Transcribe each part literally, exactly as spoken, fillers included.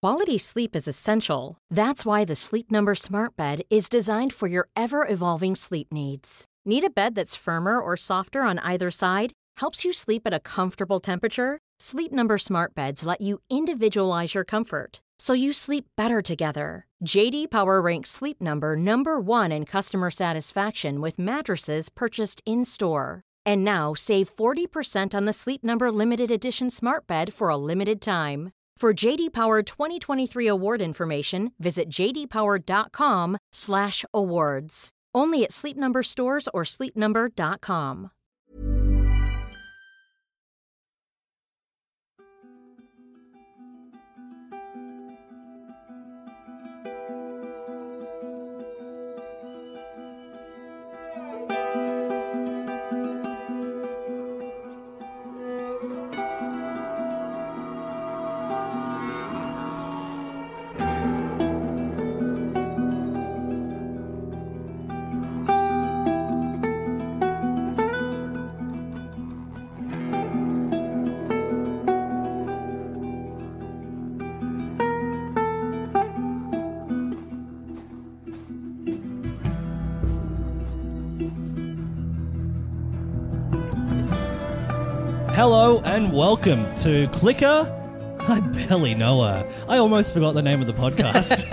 Quality sleep is essential. That's why the Sleep Number Smart Bed is designed for your ever-evolving sleep needs. Need a bed that's firmer or softer on either side? Helps you sleep at a comfortable temperature? Sleep Number Smart Beds let you individualize your comfort, so you sleep better together. J D Power ranks Sleep Number number one in customer satisfaction with mattresses purchased in-store. And now, save forty percent on the Sleep Number Limited Edition Smart Bed for a limited time. For J D Power twenty twenty-three award information, visit j d power dot com slash awards. Only at Sleep Number stores or sleep number dot com. Hello and welcome to Clicker. I barely know her. I almost forgot the name of the podcast.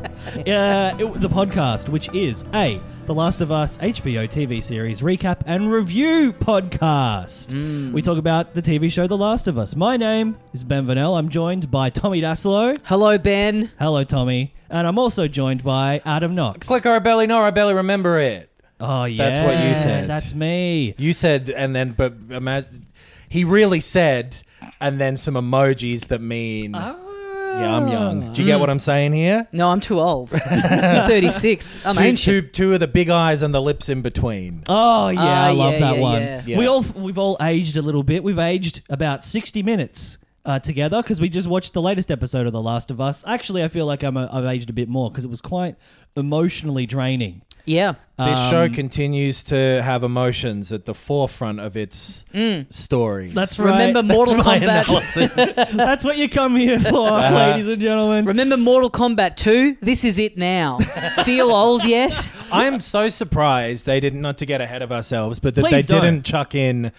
uh, it, the podcast, which is a The Last of Us H B O T V series recap and review podcast. Mm. We talk about the T V show The Last of Us. My name is Ben Vanel. I'm joined by Tommy Dasilo. Hello, Ben. Hello, Tommy. And I'm also joined by Adam Knox. Clicker, I barely know, I barely remember it. Oh, yeah. That's what you said. That's me. You said, and then, but imagine, he really said, and then some emojis that mean, oh. yeah, I'm young. Do you mm. get what I'm saying here? No, I'm too old. I'm thirty-six. I'm two, ancient. Two, two of the big eyes and the lips in between. Oh, yeah, uh, I love yeah, that yeah, one. Yeah. Yeah. We all, we've all aged a little bit. We've aged about sixty minutes uh, together because we just watched the latest episode of The Last of Us. Actually, I feel like I'm a, I've aged a bit more because it was quite emotionally draining. Yeah. This Um, show continues to have emotions at the forefront of its mm. story. That's right. Remember Mortal That's my Kombat. analysis. That's what you come here for, Uh-huh. ladies and gentlemen. Remember Mortal Kombat two? This is it now. Feel old yet? I am so surprised they didn't, not to get ahead of ourselves, but that Please they don't. didn't chuck in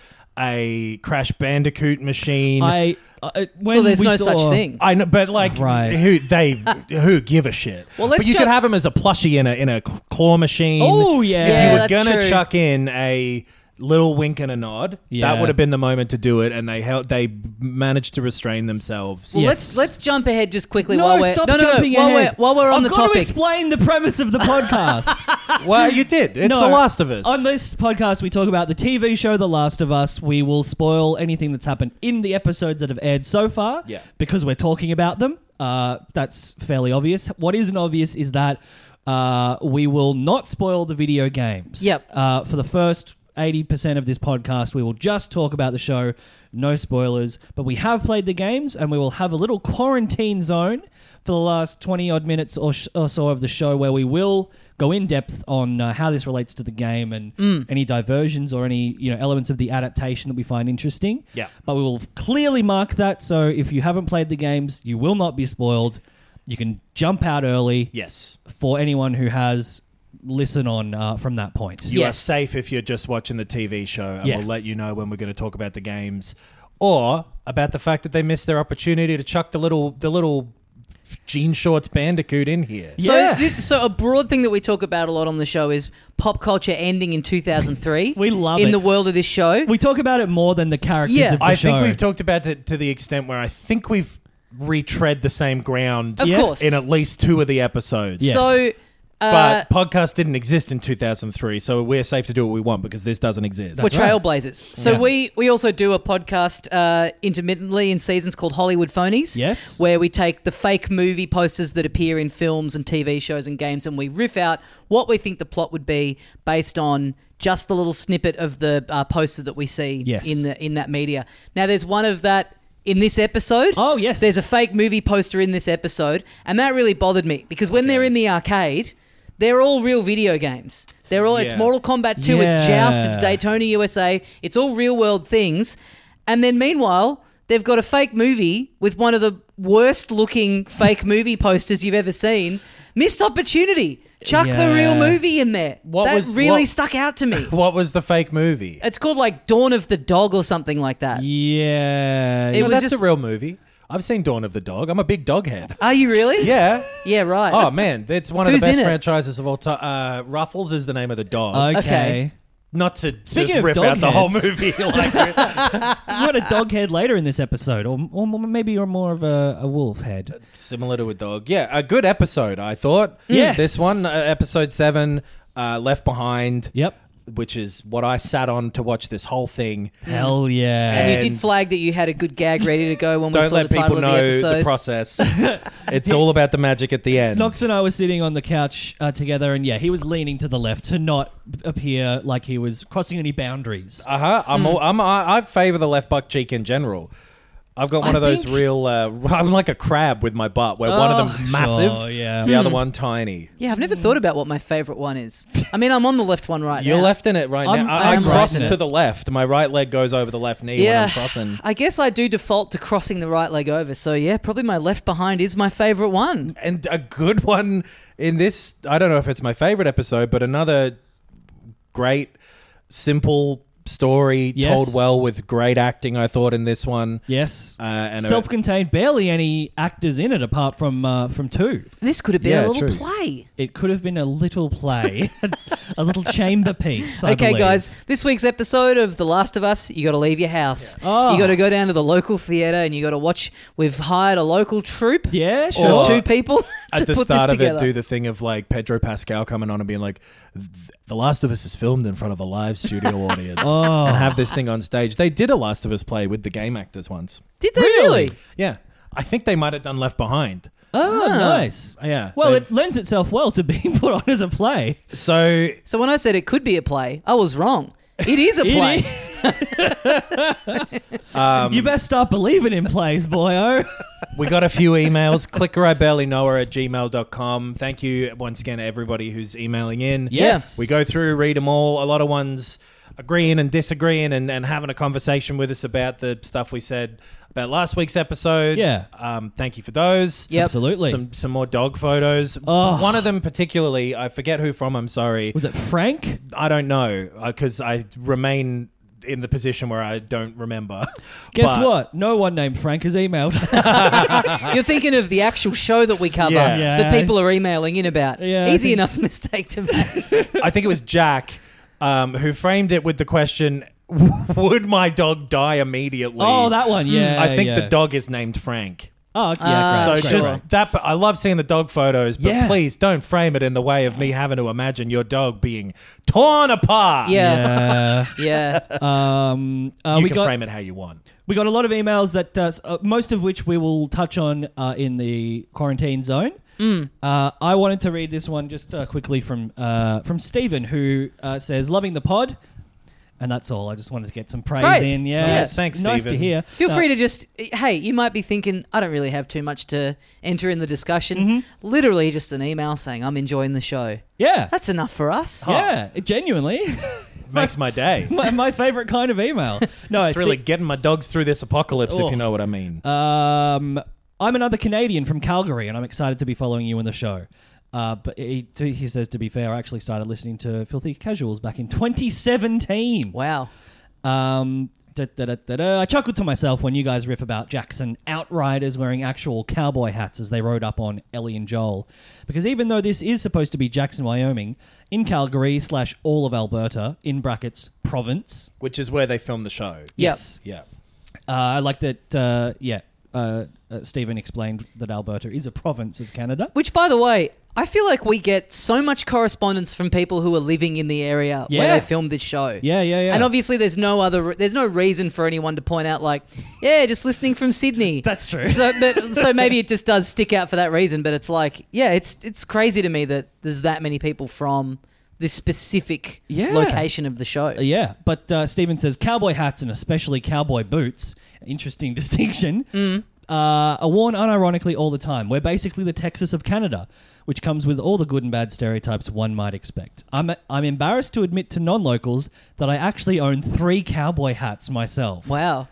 a Crash Bandicoot machine. I uh, when Well, there's we no saw, such thing. I know, but like, Right. who they who give a shit? Well, let's but you ju- could have him as a plushie in a in a claw machine. Oh, yeah. If Yeah, you were that's gonna true. chuck in a little wink and a nod, Yeah. that would have been the moment to do it, and they held, they managed to restrain themselves. Well, Yes. let's let's jump ahead just quickly No, while we're stop no no no jumping while ahead. we're while we're on I've the got topic. to explain the premise of the podcast. Well, you did. It's No, The Last of Us. On this podcast, we talk about the T V show The Last of Us. We will spoil anything that's happened in the episodes that have aired so far Yeah. because we're talking about them. Uh, that's fairly obvious. What isn't obvious is that uh, we will not spoil the video games. Yep. Uh, for the first eighty percent of this podcast, we will just talk about the show, no spoilers. But we have played the games, and we will have a little quarantine zone for the last twenty-odd minutes or, sh- or so of the show where we will go in depth on uh, how this relates to the game and Mm. any diversions or any you know elements of the adaptation that we find interesting. Yeah. But we will clearly mark that, so if you haven't played the games, you will not be spoiled. You can jump out early yes. for anyone who has listen on uh, from that point. You Yes. are safe if you're just watching the T V show, and Yeah. we'll let you know when we're going to talk about the games, or about the fact that they missed their opportunity to chuck the little the little jean shorts Bandicoot in here. So, Yeah. this, so a broad thing that we talk about a lot on the show is pop culture ending in two thousand three. We love in it. the world of this show. We talk about it more than the characters Yeah. of the I show. think we've talked about it to the extent where I think we've retread the same ground Of Yes. course. in at least two of the episodes. Yes. So, uh, But podcast didn't exist in two thousand three, so we're safe to do what we want because this doesn't exist. we're That's right. trailblazers. So Yeah. we we also do a podcast uh, intermittently in seasons called Hollywood Phonies. Yes. Where we take the fake movie posters that appear in films and T V shows and games, and we riff out what we think the plot would be based on just the little snippet of the uh, poster that we see Yes. in the in that media. Now, there's one of that in this episode. Oh, yes. There's a fake movie poster in this episode, and that really bothered me because when they're in the arcade, they're all real video games. They're all it's Yeah. Mortal Kombat two, it's Yeah. Joust, it's Daytona U S A, it's all real world things. And then meanwhile, they've got a fake movie with one of the worst looking fake movie posters you've ever seen. Missed opportunity. Chuck Yeah. the real movie in there. What that was- really what- stuck out to me. What was the fake movie? It's called like Dawn of the Dog or something like that. Yeah. It No, was that's just- a real movie. I've seen Dawn of the Dog. I'm a big dog head. Are you really? Yeah. Yeah, right. Oh man, it's one of Who's the best in it? franchises of all time. Uh, Ruffles is the name of the dog. Okay. Okay. Not to Speaking just of rip dog out the whole heads. movie. Like, We got a dog head later in this episode, or, or maybe you're more of a, a wolf head. similar to a dog. Yeah, a good episode, I thought. Yes. This one, uh, episode seven, uh, Left Behind. Yep. Which is what I sat on to watch this whole thing. Hell yeah. and you and- did flag that you had a good gag ready to go when we Don't saw let the title people of the know episode. the process. It's all about the magic at the end. Knox and I were sitting on the couch uh, together, and yeah, he was leaning to the left to not appear like he was crossing any boundaries. Uh huh. I'm. All, I'm. I, I favor the left butt cheek in general. I've got one I of those think- real. Uh, I'm like a crab with my butt, where one of Oh, them's massive, sure, yeah. the other one tiny. Yeah, I've never thought about what my favourite one is. I mean, I'm on the left one right You're now. left in it right I'm- now. I, I I'm cross right in to it. the left. My right leg goes over the left knee when Yeah, I'm crossing. I guess I do default to crossing the right leg over. So yeah, probably my left behind is my favourite one. And a good one in this. I don't know if it's my favorite episode, but another great, simple story Yes. told well with great acting. I thought in this one. Yes. Uh, and a- Self-contained, barely any actors in it apart from uh, from two. This could have been Yeah, a little true. play. It could have been a little play, a little chamber piece. I Okay, believe. guys, this week's episode of The Last of Us, you got to leave your house. Oh. You got to go down to the local theatre and you got to watch. We've hired a local troupe Yeah, of sure. Or- two people to at the put start this of it, together. do the thing of like Pedro Pascal coming on and being like, "The Last of Us is filmed in front of a live studio audience," Oh. and have this thing on stage. They did a Last of Us play with the game actors once. Did they really? Yeah, I think they might have done Left Behind. Oh, Ah. nice. Yeah. Well, they've- it lends itself well to being put on as a play. so So when I said it could be a play, I was wrong. It is a It play. You best start believing in plays, boyo. we got a few emails. Clicker I barely know her at gmail dot com. Thank you once again to everybody who's emailing in. Yes. We go through, read them all. A lot of ones agreeing and disagreeing and, and having a conversation with us about the stuff we said about last week's episode. Yeah. Um, thank you for those. Yep. Absolutely. Some some more dog photos. Oh. One of them particularly, I forget who from. I'm sorry. Was it Frank? I don't know because I remain in the position where I don't remember. Guess But- what? No one named Frank has emailed us. You're thinking of the actual show that we cover Yeah. Yeah. that people are emailing in about. Yeah, I Easy think- enough mistake to make. I think it was Jack um, who framed it with the question, "Would my dog die immediately?" Oh, that one. Yeah. I think yeah. the dog is named Frank. Oh, yeah. Ah, great, So great, just great. that. But I love seeing the dog photos, but Yeah. please don't frame it in the way of me having to imagine your dog being torn apart. Yeah. Yeah. Yeah. Um, uh, you we can got frame it how you want. we got a lot of emails that uh, s- uh, most of which we will touch on uh, in the quarantine zone. Uh, I wanted to read this one just uh, quickly from uh, from Stephen, who uh, says, "Loving the pod." And that's all. I just wanted to get some praise Great. in. Yeah, Yes, it's thanks, nice Stephen. to hear. Feel Uh, free to just, hey, you might be thinking, I don't really have too much to enter in the discussion. Mm-hmm. Literally just an email saying, I'm enjoying the show. Yeah, That's enough for us. yeah, it genuinely. Makes my day. my, my favorite kind of email. No, It's really getting my dogs through this apocalypse, Oh. if you know what I mean. Um, I'm another Canadian from Calgary, and I'm excited to be following you in the show. Uh, but he, he says, to be fair, I actually started listening to Filthy Casuals back in twenty seventeen. Wow. Um, da, da, da, da, da. I chuckled to myself when you guys riff about Jackson outriders wearing actual cowboy hats as they rode up on Ellie and Joel. Because even though this is supposed to be Jackson, Wyoming, in Calgary slash all of Alberta, in brackets, province. Which is where they filmed the show. Yes. Yeah. Uh, I like that, uh, yeah, uh, uh, Stephen explained that Alberta is a province of Canada. Which, by the way, I feel like we get so much correspondence from people who are living in the area Yeah. where they filmed this show. Yeah, yeah, yeah. And obviously, there's no other, there's no reason for anyone to point out, like, yeah, just listening from Sydney. That's true. So, but so maybe it just does stick out for that reason. But it's like, yeah, it's it's crazy to me that there's that many people from this specific Yeah. location of the show. Uh, yeah, but uh, Stephen says cowboy hats and especially cowboy boots, interesting distinction, Mm. uh, are worn unironically all the time. We're basically the Texas of Canada, which comes with all the good and bad stereotypes one might expect. I'm I'm embarrassed to admit to non-locals that I actually own three cowboy hats myself. Wow.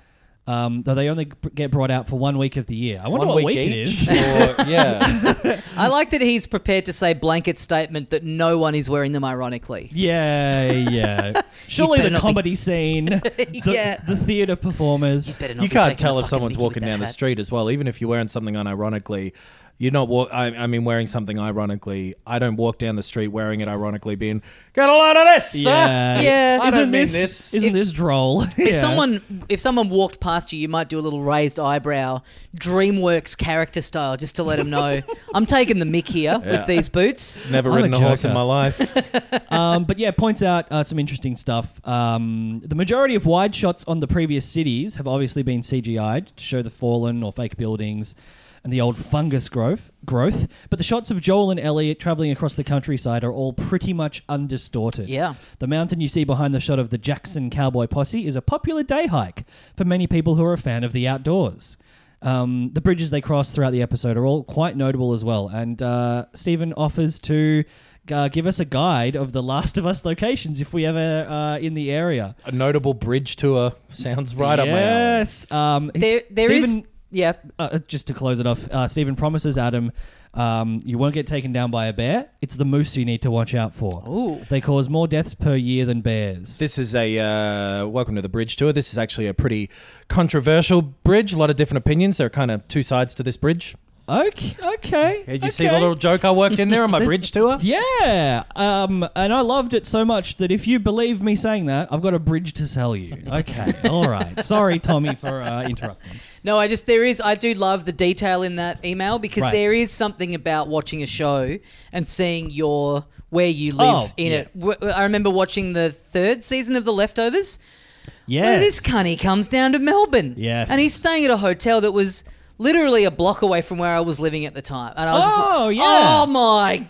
Um, though they only b- get brought out for one week of the year. I wonder One what week week, it each, is. or- yeah. I like that he's prepared to say blanket statement that no one is wearing them ironically. Yeah, yeah. Surely better the not be- comedy scene, the, Yeah. the theatre performers. Better not You be can't taking tell a if fucking someone's mickey with walking that down the hat. street as well. Even if you're wearing something unironically, you're not. Wa- I, I mean, wearing something ironically. I don't walk down the street wearing it ironically, being "Get a load of this." huh?" Yeah, Yeah. I Isn't don't mean this, this. Isn't this droll? If Yeah. someone if someone walked past you, you might do a little raised eyebrow, DreamWorks character style, just to let them know I'm taking the mick here with these boots. Never I'm ridden a a, horse in joker. my life. um, but yeah, points out uh, some interesting stuff. Um, the majority of wide shots on the previous cities have obviously been C G I'd to show the fallen or fake buildings and the old fungus growth. Growth, but the shots of Joel and Ellie traveling across the countryside are all pretty much undistorted. Yeah. The mountain you see behind the shot of the Jackson Cowboy Posse is a popular day hike for many people who are a fan of the outdoors. Um, the bridges they cross throughout the episode are all quite notable as well, and uh, Stephen offers to uh, give us a guide of the Last of Us locations if we ever uh, in the area. A notable bridge tour sounds right up my alley. Yes. Um, There there Stephen, is yeah. uh, just to close it off, uh, Stephen promises Adam, um, you won't get taken down by a bear. It's the moose you need to watch out for. Ooh. They cause more deaths per year than bears. This is a uh, welcome to the bridge tour. This is actually a pretty controversial bridge. A lot of different opinions. There are kind of two sides to this bridge. Okay. Okay. Did you okay. see the little joke I worked in there on my This- bridge tour? Yeah. Um, and I loved it so much that if you believe me saying that, I've got a bridge to sell you. Okay. All right. Sorry, Tommy, for uh, interrupting. No, I just there is I do love the detail in that email because Right. there is something about watching a show and seeing your where you live Oh, in yeah. it. W- I remember watching the third season of The Leftovers. Yeah. Where this cunny comes down to Melbourne. Yes. And he's staying at a hotel that was literally a block away from where I was living at the time. And I was just Oh, like, yeah. oh my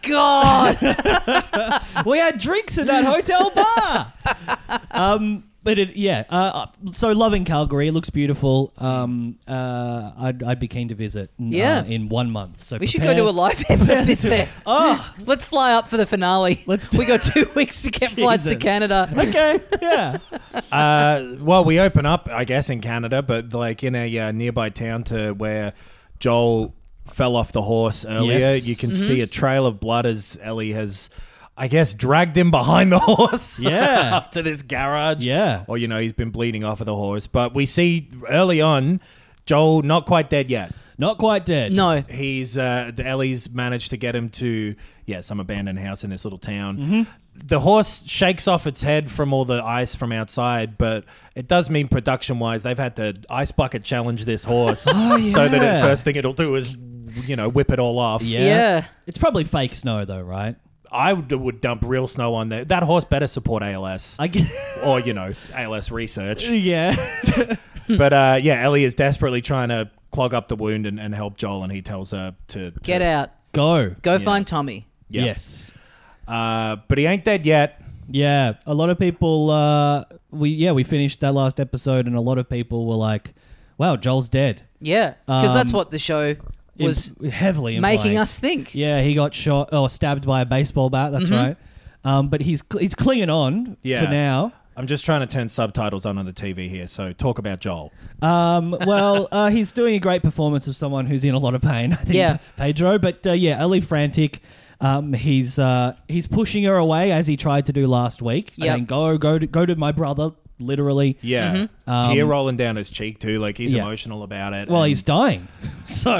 God. We had drinks at that hotel bar. um, but it, yeah. Uh, so loving Calgary, it looks beautiful. Um, uh, I'd, I'd be keen to visit. n- Yeah. uh, in one month. So We should go prepare- do a live ep of this there. Oh, Let's fly up for the finale. Let's do- we got two weeks to get flights to Jesus. Canada. okay. Yeah. Uh, well, we open up, I guess, in Canada, but like in a uh, nearby town to where Joel fell off the horse earlier. Yes. You can Mm-hmm. see a trail of blood as Ellie has, I guess, dragged him behind the horse. Yeah. up to this garage. Yeah. Or, you know, he's been bleeding off of the horse. But we see early on, Joel not quite dead yet. Not quite dead. No. He's uh, Ellie's managed to get him to yeah some abandoned house in this little town. Mm-hmm. The horse shakes off its head from all the ice from outside, but it does mean production wise they've had to ice bucket challenge this horse Oh, so that yeah. the first thing it'll do is you know whip it all off. Yeah. Yeah. It's probably fake snow though, right? I would, would dump real snow on there. That horse better support A L S I guess. or you know A L S research. yeah. But uh, yeah, Ellie is desperately trying to clog up the wound and, and help Joel, and he tells her to, to Get out. Go. Go find Tommy. Yeah. Yes. Uh, but he ain't dead yet. Yeah, a lot of people. Uh, we yeah, we finished that last episode, and a lot of people were like, "Wow, Joel's dead." Yeah. Because that's Um, what the show was Im- heavily making implying. us think. Yeah, he got shot or stabbed by a baseball bat. That's right. Um, but he's he's clinging on Yeah. for now. I'm just trying to turn subtitles on on the T V here, so talk about Joel. Um, well, uh, he's doing a great performance of someone who's in a lot of pain. I think, Yeah. Pedro. But uh, yeah, Ellie frantic. Um, he's uh, he's pushing her away as he tried to do last week, Yep. saying, "Go, go, to, go to my brother." Literally. Yeah. Um, Tear rolling down his cheek, too. Like, he's Yeah. emotional about it. Well, and he's dying, so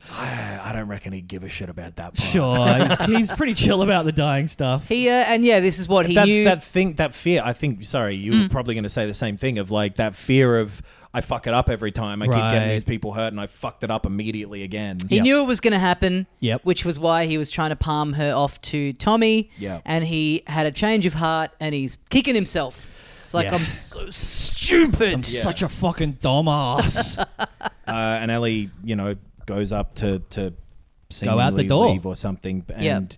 I, I don't reckon he'd give a shit about that part. sure he's, he's pretty chill about the dying stuff. He uh, and yeah, this is what he that, knew. that thing, that fear, I think, sorry, you were probably going to say the same thing of, like, that fear of, I fuck it up every time. I keep Right. getting these people hurt, and I fucked it up immediately again. He Yep. knew it was going to happen. Yep. Which was why he was trying to palm her off to Tommy. Yep. And he had a change of heart, and he's kicking himself. It's like Yeah. I'm so stupid. I'm such a fucking dumbass. Uh, and Ellie, you know, goes up to, to Go out the seemingly door. leave or something, and Yep.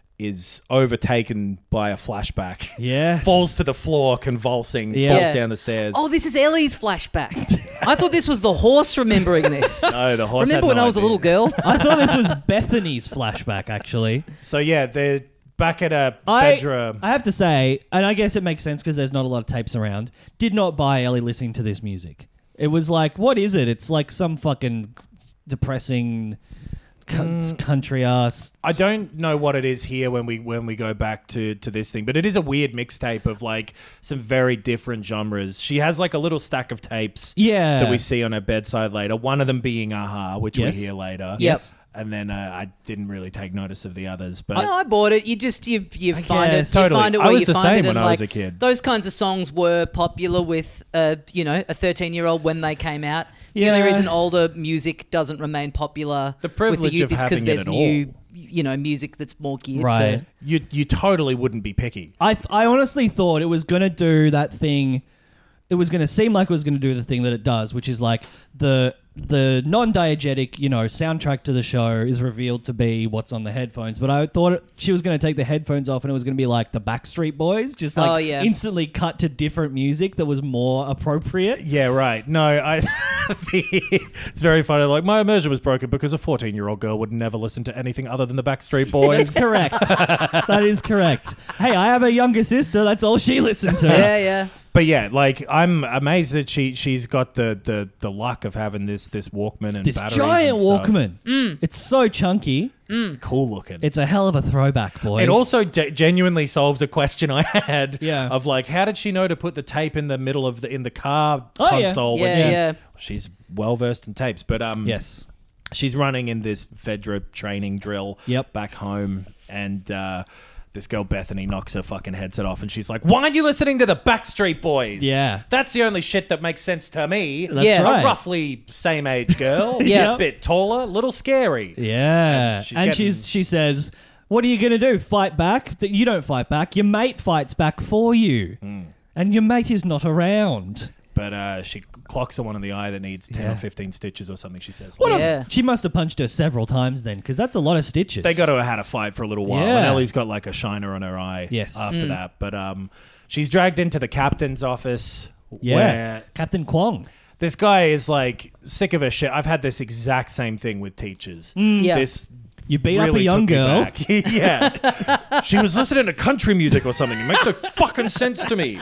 is overtaken by a flashback. Yes. Falls to the floor, convulsing, Yeah. falls Yeah. down the stairs. Oh, this is Ellie's flashback. I thought this was the horse remembering this. no, the horse. Remember had when no I was a idea. little girl? I thought this was Bethany's flashback, actually. So yeah, they're back at a I, Fedra. I have to say, and I guess it makes sense because there's not a lot of tapes around, did not buy Ellie listening to this music. It was like, what is it? It's like some fucking depressing cu- Mm. country ass. I don't know what it is here when we when we go back to, to this thing, but it is a weird mixtape of like some very different genres. She has like a little stack of tapes Yeah. that we see on her bedside later. One of them being Aha, which Yes. we hear later. Yes. And then uh, I didn't really take notice of the others, but No, I bought it. You just you you I find guess. it. You Totally. find it I where was you the find same it, when and I was like, a kid. Those kinds of songs were popular with uh you know a thirteen year old when they came out. The Yeah. only reason older music doesn't remain popular The with privilege the youth of is because having it there's at new all. you know music that's more geared Right. to. you you totally wouldn't be picky. I th- I honestly thought it was going to do that thing. It was going to seem like it was going to do the thing that it does, which is like the the non-diegetic, you know, soundtrack to the show is revealed to be what's on the headphones. But I thought it, she was going to take the headphones off and it was going to be like the Backstreet Boys, just like Oh, yeah. instantly cut to different music that was more appropriate. Yeah, right. No, I. It's very funny. Like my immersion was broken because a fourteen-year-old girl would never listen to anything other than the Backstreet Boys. That's correct. That is correct. Hey, I have a younger sister. That's all she listened to. Yeah, yeah. But yeah, like I'm amazed that she she's got the the, the luck of having this this Walkman and This batteries giant and stuff. Walkman. Mm. It's so chunky. Cool looking. It's a hell of a throwback, boys. It also ge- genuinely solves a question I had. Yeah. Of like, how did she know to put the tape in the middle of the in the car Oh, yeah. console? Yeah, when she, yeah. She's well versed in tapes, but um, Yes. she's running in this Fedra training drill. Yep. Back home, and uh, this girl Bethany knocks her fucking headset off, and she's like, "Why aren't you listening to the Backstreet Boys? Yeah. that's the only shit that makes sense to me. That's Yeah. right. A roughly same age girl, Yeah. a bit taller, little scary. Yeah. And she's And getting- she's she says, "What are you going to do? Fight back? That you don't fight back. Your mate fights back for you. Hmm. And your mate is not around." But uh, she clocks someone in the eye that needs ten Yeah. or fifteen stitches or something. She says, What Yeah. a, she must have punched her several times then, because that's a lot of stitches. They got to have had a fight for a little while. Yeah. And Ellie's got like a shiner on her eye Yes. after Mm. that. But um, she's dragged into the captain's office Yeah. where Captain Kwong. this guy is like sick of her shit. I've had this exact same thing with teachers. Yeah. This You beat up a really young took me girl. back. Yeah. She was listening to country music or something. It makes no fucking sense to me.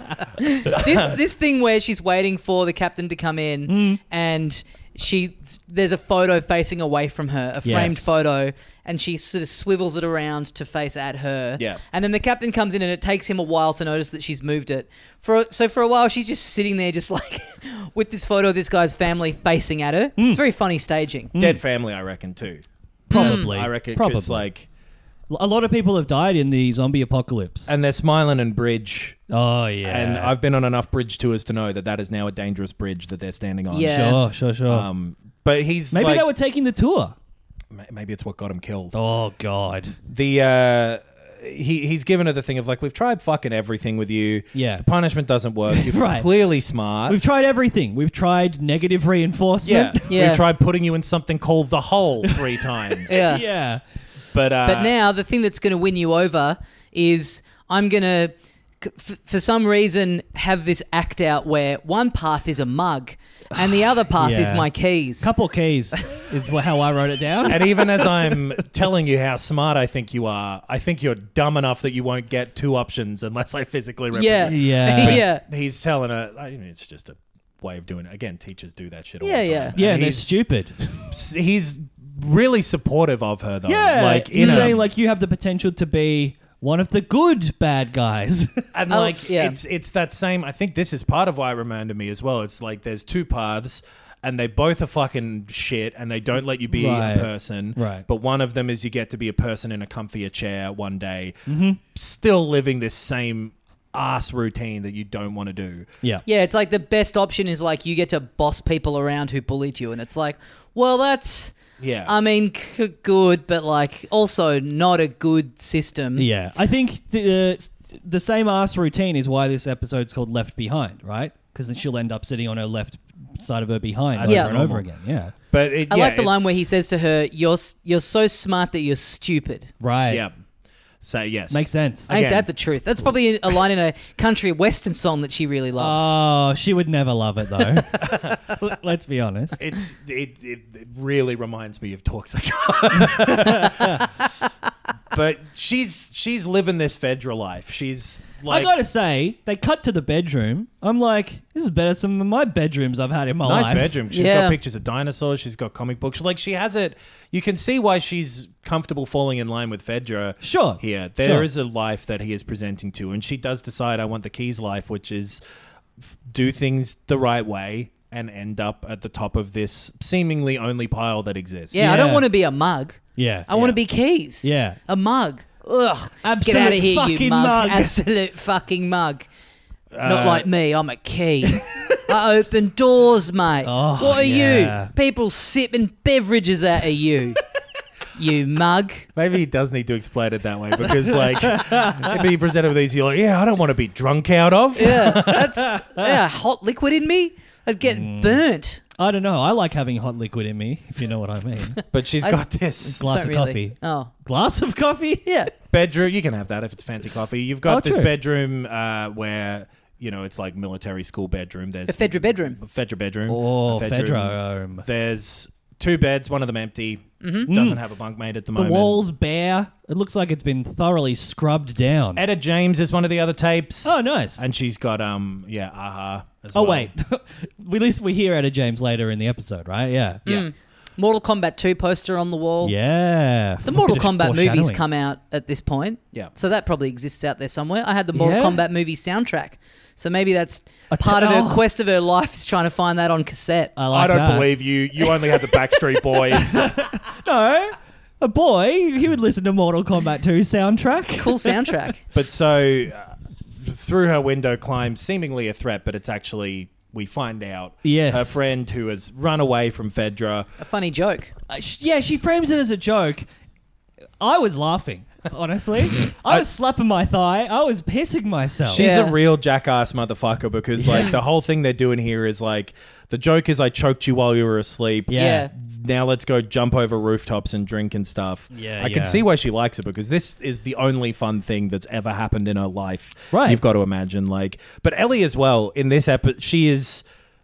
this this thing where she's waiting for the captain to come in Mm. and she there's a photo facing away from her, a framed Yes. photo, and she sort of swivels it around to face at her. Yeah. And then the captain comes in and it takes him a while to notice that she's moved it. For so for a while she's just sitting there just like with this photo of this guy's family facing at her. Mm. It's very funny staging. Dead family, I reckon, too. Probably. I reckon Probably. because like, A lot of people have died in the zombie apocalypse. and they're smiling and bridge. Oh, yeah. And I've been on enough bridge tours to know that that is now a dangerous bridge that they're standing on. Yeah. Sure, sure, sure. Um, but he's Maybe like, they were taking the tour. ma- maybe it's what got him killed. Oh, God. The uh, he he's given her the thing of like, we've tried fucking everything with you. Yeah. The punishment doesn't work. You're Right. clearly smart. We've tried everything. We've tried negative yeah. reinforcement. Yeah. We've tried putting you in something called the hole three times. Yeah. yeah. But uh, But now the thing that's going to win you over is I'm going to, f- for some reason, have this act out where one path is a mug and the other path is Yeah. my keys. Couple keys is wh- how I wrote it down. And even as I'm telling you how smart I think you are, I think you're dumb enough that you won't get two options unless I physically Yeah. represent. Yeah. yeah. He's telling her. I mean, it's just a way of doing it. Again, teachers do that shit all Yeah, the yeah. time. Yeah, And and they're he's, stupid. He's really supportive of her though. Yeah. like He's in a- saying, like, you have the potential to be one of the good bad guys. and Oh, like yeah. it's it's that same. I think this is part of why it reminded me as well. It's like there's two paths. And they both are fucking shit, and they don't let you be Right. a person. Right. But one of them is you get to be a person in a comfier chair one day, Mm-hmm. still living this same ass routine that you don't want to do. yeah. Yeah, it's like the best option is like you get to boss people around who bullied you. And it's like, well, that's, Yeah. I mean, c- good, but like also not a good system. Yeah. I think the, uh, the same ass routine is why this episode's called Left Behind, right? Because then she'll end up sitting on her left side of her behind As over Yeah. and normal. over again. Yeah. But it, I yeah, like the line it's- where he says to her, "You're s- you're so smart that you're stupid." Right. Yeah. So yes, Makes sense. Ain't Again. that the truth? That's probably a line in a country western song that she really loves. Oh, she would never love it though. Let's be honest. It's it, it, it really reminds me of Talk Psycho. but she's she's living this Fedra life. She's like I gotta say, they cut to the bedroom. I'm like, this is better than some of my bedrooms I've had in my nice life. bedroom. She's Yeah. got pictures of dinosaurs. She's got comic books. Like she has it. You can see why she's comfortable falling in line with Fedra. Sure. Here, there Sure. is a life that he is presenting to, and she does decide, I want the Keys life, which is f- do things the right way and end up at the top of this seemingly only pile that exists. Yeah, I don't Yeah. want to be a mug. Yeah. I want to Yeah. be Keys. Yeah. A mug. Ugh. Absolute Get out of here, you fucking mug. mug. Absolute fucking mug. Not Uh, like me. I'm a key. I open doors, mate. Oh, what are yeah. you? People sipping beverages out of you. You mug. Maybe he does need to explain it that way because, like, if he presented with these, you're like, yeah, I don't want to be drunk out of. Yeah, that's yeah, hot liquid in me. I'd get Mm. burnt. I don't know. I like having hot liquid in me, if you know what I mean. But she's I got s- this Glass Don't of really. coffee. Oh, Glass of coffee? yeah. bedroom. You can have that if it's fancy coffee. You've got Oh, this true. bedroom uh, where, you know, it's like military school bedroom. There's A Fedra bedroom. a Fedra bedroom. Oh, A Fedra. There's two beds, one of them empty. Mm-hmm. Doesn't Mm. have a bunkmate at the, The moment. wall's bare. It looks like it's been thoroughly scrubbed down. Etta James is one of the other tapes. Oh, nice. And she's got, um, yeah, Aha as oh, well. wait. At least we hear Etta James later in the episode, right? Yeah. Yeah. Mortal Kombat two poster on the wall. Yeah. The Mortal Bit of Kombat movies foreshadowing. come out at this point. Yeah. So that probably exists out there somewhere. I had the Mortal Yeah. Kombat movie soundtrack. So maybe that's I t- part of her oh. quest of her life is trying to find that on cassette. I like I don't that. believe you. You only had the Backstreet Boys. No. A boy, he would listen to Mortal Kombat two soundtrack. Cool soundtrack. But so uh, through her window climbs seemingly a threat, but it's actually, we find out, Yes. her friend who has run away from Fedra. A funny joke. Uh, sh- yeah, she frames it as a joke. I was laughing, honestly. I was slapping my thigh. I was pissing myself. She's Yeah. a real jackass motherfucker because like the whole thing they're doing here is like, the joke is I choked you while you were asleep. Yeah. Yeah. Now let's go jump over rooftops and drink and stuff. Yeah, I yeah. can see why she likes it because this is the only fun thing that's ever happened in her life. Right. You've got to imagine. Like, but Ellie as well in this episode, she is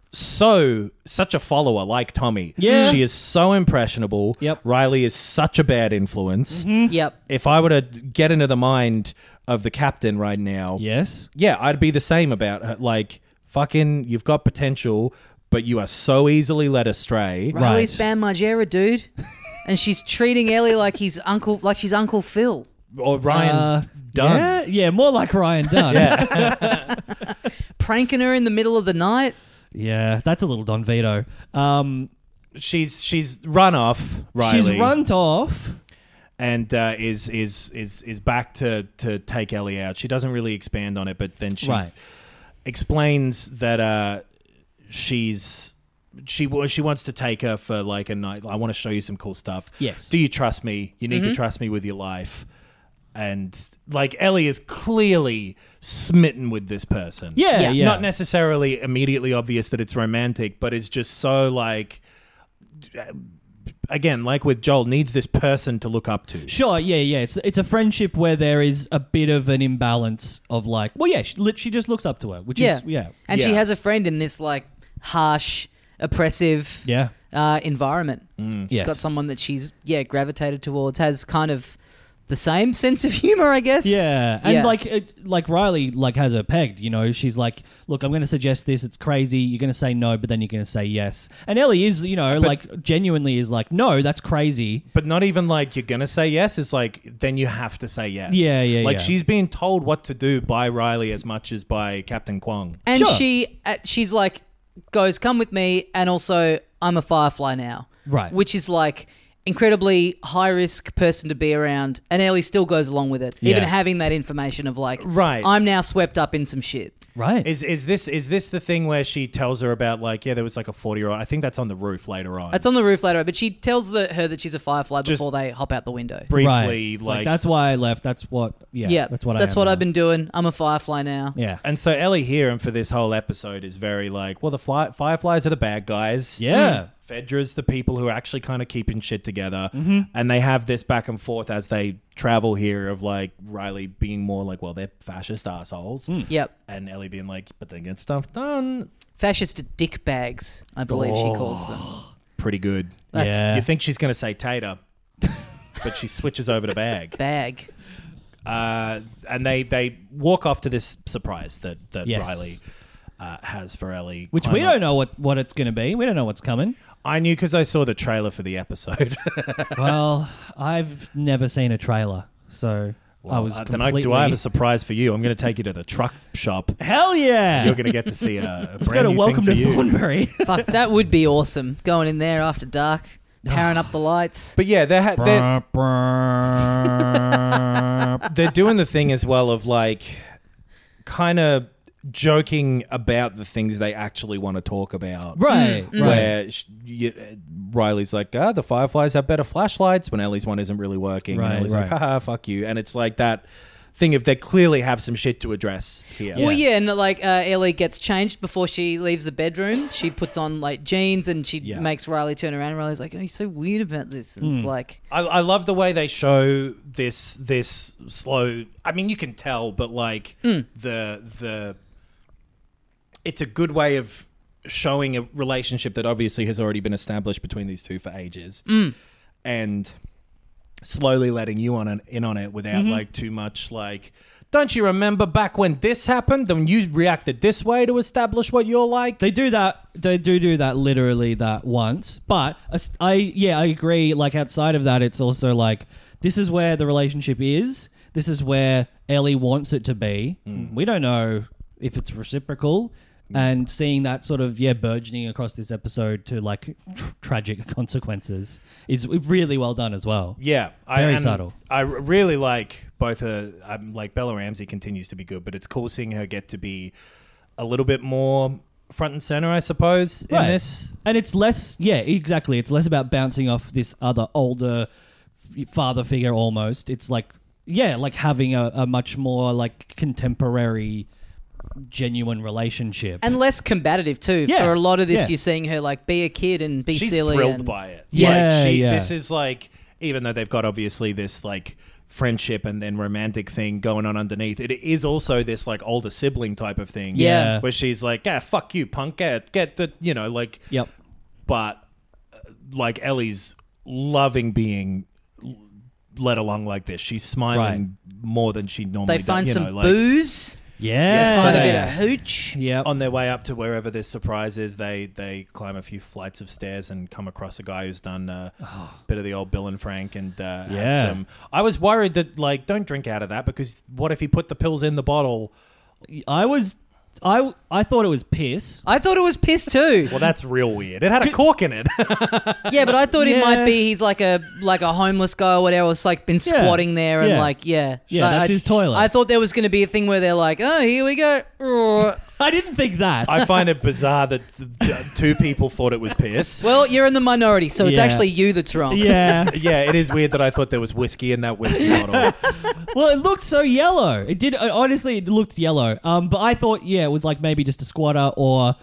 so such a follower like Tommy. Yeah. She is so impressionable. Yep. Riley is such a bad influence. Yep. If I were to get into the mind of the captain right now, Yes. yeah, I'd be the same about her. Like, fucking, you've got potential, but you are so easily led astray. Riley's Right. Bam Margera, dude. And she's treating Ellie like he's uncle, like she's Uncle Phil. Or Ryan Uh, Dunn. Yeah, yeah, more like Ryan Dunn. yeah. Pranking her in the middle of the night. yeah, that's a little Don Vito. Um, She's she's run off, Riley. she's run off. and uh, is is is is back to to take Ellie out. She doesn't really expand on it, but then she Right. explains that uh, she's she wa- she wants to take her for like a night. I want to show you some cool stuff. Yes. Do you trust me? You need to trust me with your life. And like Ellie is clearly smitten with this person. Yeah, Yeah. yeah. Not necessarily immediately obvious that it's romantic, but it's just so like again, like with Joel, needs this person to look up to. Sure, yeah, yeah. It's it's a friendship where there is a bit of an imbalance of like, well, yeah, she, lit- she just looks up to her, which Yeah. is yeah, And she Yeah. has a friend in this like harsh, oppressive yeah, uh, environment. Mm. She's Yes. got someone that she's yeah gravitated towards. Has kind of the same sense of humor, I guess. yeah. And Yeah. like it, like Riley like has her pegged. You know, she's like, look, I'm going to suggest this. It's crazy. You're going to say no, but then you're going to say yes. And Ellie is, you know, like genuinely is like, no, that's crazy. But not even like you're gonna say yes. It's like then you have to say yes. Yeah, yeah, Like yeah. she's being told what to do by Riley as much as by Captain Kwong. And Sure. she uh, she's like goes, come with me, and also I'm a Firefly now, Right. which is like incredibly high risk person to be around, and Ellie still goes along with it, even Yeah. having that information of like, Right. I'm now swept up in some shit. Right. Is is this is this the thing where she tells her about like yeah there was like a forty year old I think that's on the roof later on. It's on the roof later, but she tells the, her that she's a Firefly Just- before they hop out the window. briefly right. It's like, like, that's why I left. That's what. Yeah. Yeah, That's what. I That's am what now. I've been doing. I'm a Firefly now. Yeah. and so Ellie here and for this whole episode is very like well the fly, Fireflies are the bad guys. Yeah. Fedra's the people who are actually kind of keeping shit together. Mm-hmm. And they have this back and forth as they travel here of like Riley being more like, well, they're fascist assholes. Mm. Yep. And Ellie being like, but they get stuff done. Fascist dick bags, I believe she calls them. Pretty good. That's- Yeah. You think she's going to say Tater. but she switches over to bag. Bag. Uh, and they, they walk off to this surprise that, that Yes. Riley uh, has for Ellie. Which Climb we up- don't know what, what it's going to be. We don't know what's coming. I knew because I saw the trailer for the episode. Well, I've never seen a trailer, so I was Uh, then completely... I, do I have a surprise for you? I'm going to take you to the truck shop. Hell yeah! You're going to get to see a, a Let's brand go to new Welcome thing to for you. Thornbury. Fuck, that would be awesome. Going in there after dark, powering up the lights. But yeah, they're, ha- they're they're doing the thing as well of like kind of joking about the things they actually want to talk about. Right, right. Where sh- you, Riley's like, ah, the Fireflies have better flashlights when Ellie's one isn't really working. Right, and Ellie's right. like, haha, fuck you. And it's like that thing of they clearly have some shit to address here. Well, yeah, and like uh, Ellie gets changed before she leaves the bedroom. She puts on like jeans and she Yeah. makes Riley turn around. And Riley's like, "Oh, you're so weird about this." And it's like, I, I love the way they show this this slow. I mean, you can tell, but like the the, it's a good way of showing a relationship that obviously has already been established between these two for ages, and slowly letting you on an, in on it without like too much like. Don't you remember back when this happened? When you reacted this way to establish what you're like. They do that. They do do that literally that once. But as- I, yeah, I agree. Like outside of that, it's also like this is where the relationship is. This is where Ellie wants it to be. We don't know if it's reciprocal. And seeing that sort of yeah burgeoning across this episode to like tr- tragic consequences is really well done as well. Yeah, Very I, and subtle. I r- really like both. Uh, I'm like Bella Ramsey continues to be good, but it's cool seeing her get to be a little bit more front and center, I suppose, in Right. this. And it's less, yeah, exactly. It's less about bouncing off this other older father figure almost. It's like, yeah, like having a, a much more like contemporary, genuine relationship. and less combative too. Yeah, For a lot of this, yes. you're seeing her like be a kid and be She's silly. thrilled and- by it. Yeah, like, she, yeah. This is like, even though they've got obviously this like friendship and then romantic thing going on underneath, it is also this like older sibling type of thing. Yeah. where she's like, "Yeah, fuck you, punk. Get get the you know like." Yep. But uh, like Ellie's loving being l- led along like this. She's smiling more than she normally They find does. You some know, like, booze, Yeah. find a they- bit of hooch. Yep. on their way up to wherever this surprise is, they they climb a few flights of stairs and come across a guy who's done uh, a bit of the old Bill and Frank and uh, had Yeah. some. I was worried that like don't drink out of that because what if he put the pills in the bottle? I was, I, I thought it was piss. I thought it was piss too. Well, that's real weird. It had a cork in it. Yeah, but I thought it Yeah. might be he's like a like a homeless guy or whatever. It's like been squatting there and Yeah. like yeah, Yeah, Like, that's I- his toilet. I thought there was going to be a thing where they're like, oh, here we go. Oh. I didn't think that. I find it bizarre that th- th- two people thought it was piss. Well, you're in the minority, so it's Yeah. actually you that's wrong. yeah. Yeah, it is weird that I thought there was whiskey in that whiskey bottle. Well, it looked so yellow. It did. uh, Honestly, it looked yellow. Um, but I thought, yeah, it was like maybe just a squatter, or,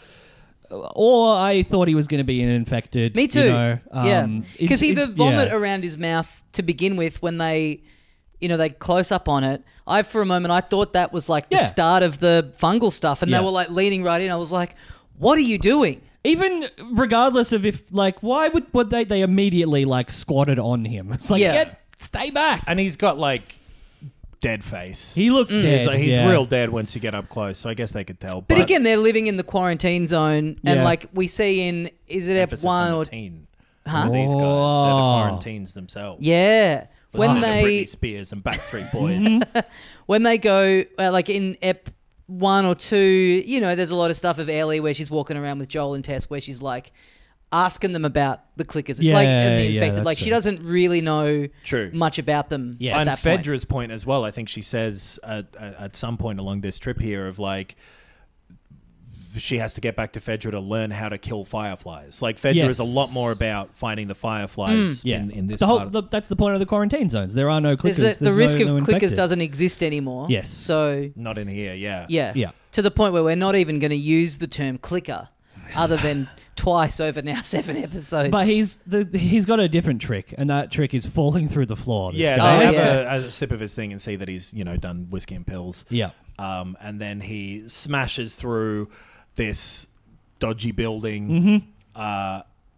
or I thought he was going to be an infected. Me too. You know, yeah, um, because he the it's- vomit yeah. around his mouth to begin with when they, you know, they close up on it. I for a moment I thought that was like the Yeah. start of the fungal stuff, and Yeah. they were like leaning right in. I was like, what are you doing? Even regardless of if, like, why would would they they immediately like squatted on him? It's like, Yeah. get stay back. And he's got like dead face. He looks dead. He's, like, he's yeah. real dead once you get up close, so I guess they could tell. But again, they're living in the quarantine zone, and Yeah. like we see in is it F emphasis one on or the teen. Huh? For these guys, they're the Oh. quarantines themselves. yeah. When Listening to they Britney Spears and Backstreet Boys. when they go uh, like in ep one or two, you know, there's a lot of stuff of Ellie where she's walking around with Joel and Tess, where she's like asking them about the clickers, Yeah, like and the yeah, infected. that's like she true. doesn't really know True. much about them. Yes. at On that point. Fedra's point as well, I think she says at, at at some point along this trip here of like she has to get back to Fedra to learn how to kill fireflies. Like Fedra Yes. is a lot more about finding the fireflies Yeah, in, in this the whole, part. of- the, that's the point of the quarantine zones. There are no clickers. There's a, the There's risk no, of no clickers infected. doesn't exist anymore. Yes. So not in here, yeah. yeah, Yeah. to the point where we're not even going to use the term clicker, other than twice over now seven episodes. But he's the he's got a different trick, and that trick is falling through the floor. This Yeah, guy. they Oh, have yeah. A, a sip of his thing and see that he's, you know, done whiskey and pills. yeah. Um, and then he smashes through this dodgy building Mm-hmm. uh,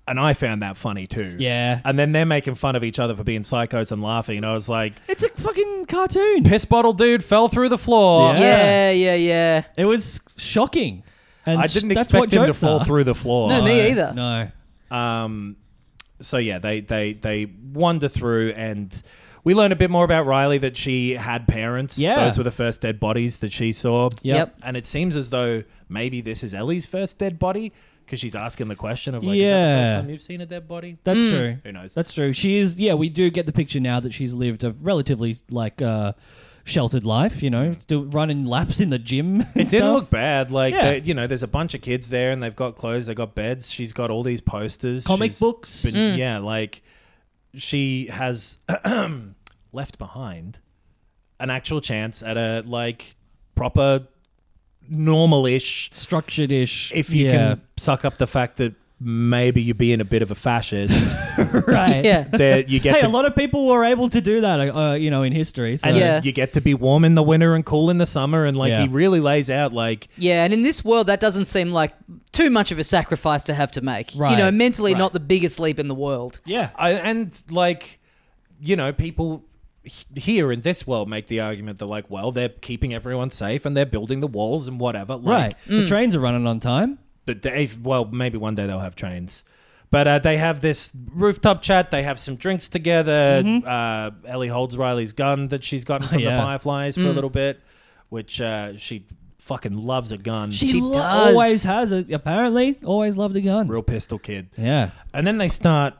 And I found that funny too. Yeah. And then they're making fun of each other for being psychos and laughing. And I was like, It's a fucking cartoon. piss bottle dude fell through the floor. Yeah. Yeah, yeah, yeah. It was shocking. And I didn't that's what expect him to jokes fall are. through the floor. No, me either. No. Um, so yeah, they, they, they wander through and we learn a bit more about Riley, that she had parents. Yeah. Those were the first dead bodies that she saw. Yep. Yep. And it seems as though maybe this is Ellie's first dead body, because she's asking the question of like, is that the Yeah. first time you've seen a dead body? That's true. Who knows? That's true. She is, yeah, we do get the picture now that she's lived a relatively, like, uh, sheltered life, you know, do, running laps in the gym. and It didn't stuff. look bad. Like, Yeah. they- you know, there's a bunch of kids there and they've got clothes, they've got beds. She's got all these posters. Comic She's books. been- Yeah, like, she has left behind an actual chance at a, like, proper normal-ish, Structured ish. if you yeah. can suck up the fact that maybe you're being a bit of a fascist. right. Yeah. there you get Hey, to a lot of people were able to do that, uh, you know, in history. So. and Yeah. you get to be warm in the winter and cool in the summer, and like Yeah. he really lays out like Yeah, and in this world, that doesn't seem like too much of a sacrifice to have to make. You Right, know, mentally right. not the biggest leap in the world. Yeah. I, and like you know people h- here in this world make the argument that like, well, they're keeping everyone safe and they're building the walls and whatever, like, Right. The trains are running on time. but they, well, maybe one day they'll have trains. But uh, they have this rooftop chat. They have some drinks together. Uh, Ellie holds Riley's gun that she's gotten from Yeah. the Fireflies for a little bit, which uh, she fucking loves a gun. She, She lo- does. always has a, apparently, always loved a gun. Real pistol kid. Yeah. And then they start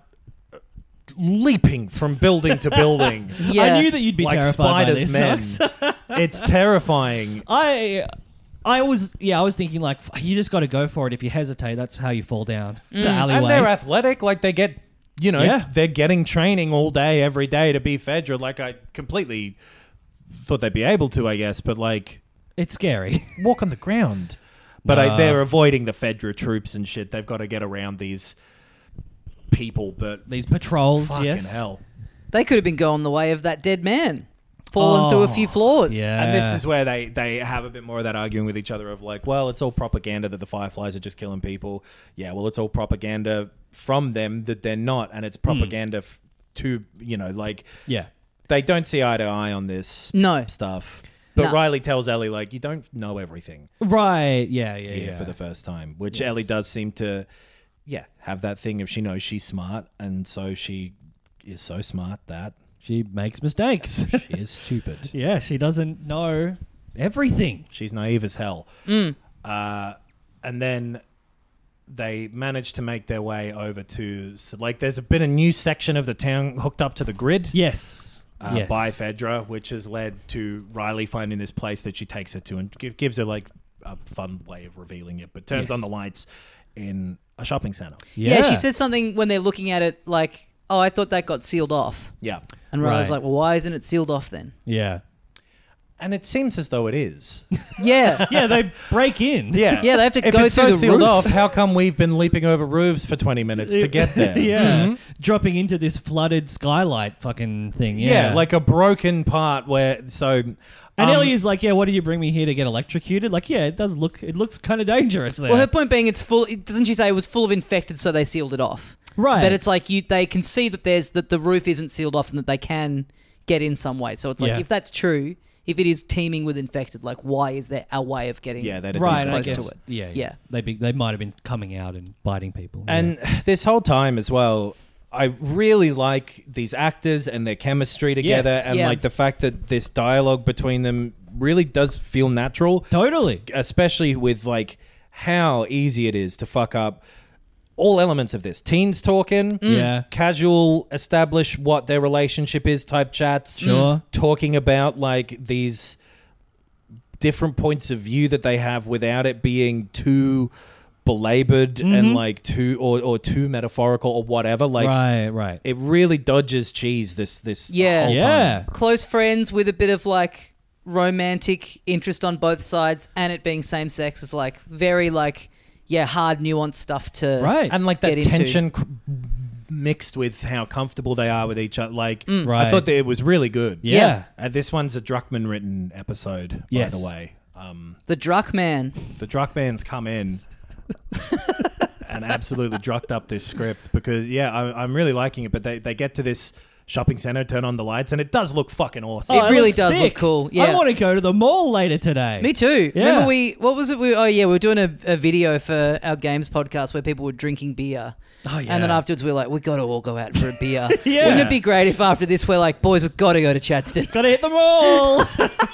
leaping from building to building. Yeah. I knew that you'd be like terrified by spiders, this. men. Knox. It's terrifying. I I was yeah, I was thinking like you just got to go for it. If you hesitate, that's how you fall down the alleyway. And they're athletic. Like they get, you know, Yeah. they're getting training all day, every day to be Fedra. Like I completely thought they'd be able to, I guess. But like It's scary. walk on the ground. But I, Nah. they're avoiding the Fedra troops and shit. They've got to get around these people. But These patrols, fucking yes. hell. They could have been going the way of that dead man, falling through a few floors. Yeah. And this is where they, they have a bit more of that arguing with each other of like, well, it's all propaganda that the Fireflies are just killing people. Yeah, well, it's all propaganda from them that they're not. And it's propaganda f- to, you know, like Yeah. they don't see eye to eye on this No. stuff. But No. Riley tells Ellie, like, you don't know everything Right. Yeah, yeah, here yeah. for the first time, which Yes. Ellie does seem to, yeah, have that thing of she knows she's smart. And so she is so smart that She makes mistakes. she is stupid. Yeah, she doesn't know everything. She's naive as hell. Mm. Uh, and then they manage to make their way over to, so like, there's a bit a new section of the town hooked up to the grid Yes. uh, yes. by Fedra, which has led to Riley finding this place that she takes her to and gi- gives her like a fun way of revealing it, but turns Yes. on the lights in a shopping center. Yeah. she says something when they're looking at it like, oh, I thought that got sealed off. Yeah. And Riley's Right. like, well, why isn't it sealed off then? Yeah. And it seems as though it is. Yeah. Yeah, they break in. Yeah. Yeah, they have to if go it's through so the sealed roof. off, how come we've been leaping over roofs for twenty minutes to get there? yeah. Mhm. Dropping into this flooded skylight fucking thing. Yeah. Yeah. like a broken part where, so... and um, Ellie is like, yeah, what did you bring me here to get electrocuted? Like, yeah, it does look, it looks kind of dangerous there. Well, her point being, it's full. Doesn't she say it was full of infected, so they sealed it off? Right. But it's like you, they can see that there's that the roof isn't sealed off and that they can get in some way. So it's like Yeah. if that's true, if it is teeming with infected, like why is there a way of getting Yeah, that it right, is I close guess, to it? Yeah, yeah. Yeah. They be, they might have been coming out and biting people. And this whole time as well, I really like these actors and their chemistry together, Yes. and Yeah. like the fact that this dialogue between them really does feel natural, totally. especially with like how easy it is to fuck up all elements of this. Teens talking, Yeah. casual, establish what their relationship is type chats, Sure. talking about like these different points of view that they have without it being too belabored and like too or, or too metaphorical or whatever. Like right, right. it really dodges cheese this this Yeah. whole Yeah. time. Close friends with a bit of like romantic interest on both sides, and it being same sex is like very like yeah hard nuanced stuff to Right. And like that get into. tension cr- mixed with how comfortable they are with each other. Like I Right. thought that it was really good. Yeah. Yeah. Uh, this one's a Druckmann written episode, by Yes. the way. Um, the Druck man. the Druckmans come in and and absolutely drucked up this script because yeah, I, I'm really liking it. But they, they get to this shopping center, turn on the lights, and it does look fucking awesome. It really looks does sick. look cool. Yeah. I want to go to the mall later today. Me too. Yeah. Remember we, what was it? We, oh yeah, we were doing a, a video for our games podcast where people were drinking beer. Oh, yeah. And then afterwards we were like, we got to all go out for a beer. Yeah. Wouldn't it be great if after this we're like, boys, we've got to go to Chadston. Gotta hit the mall.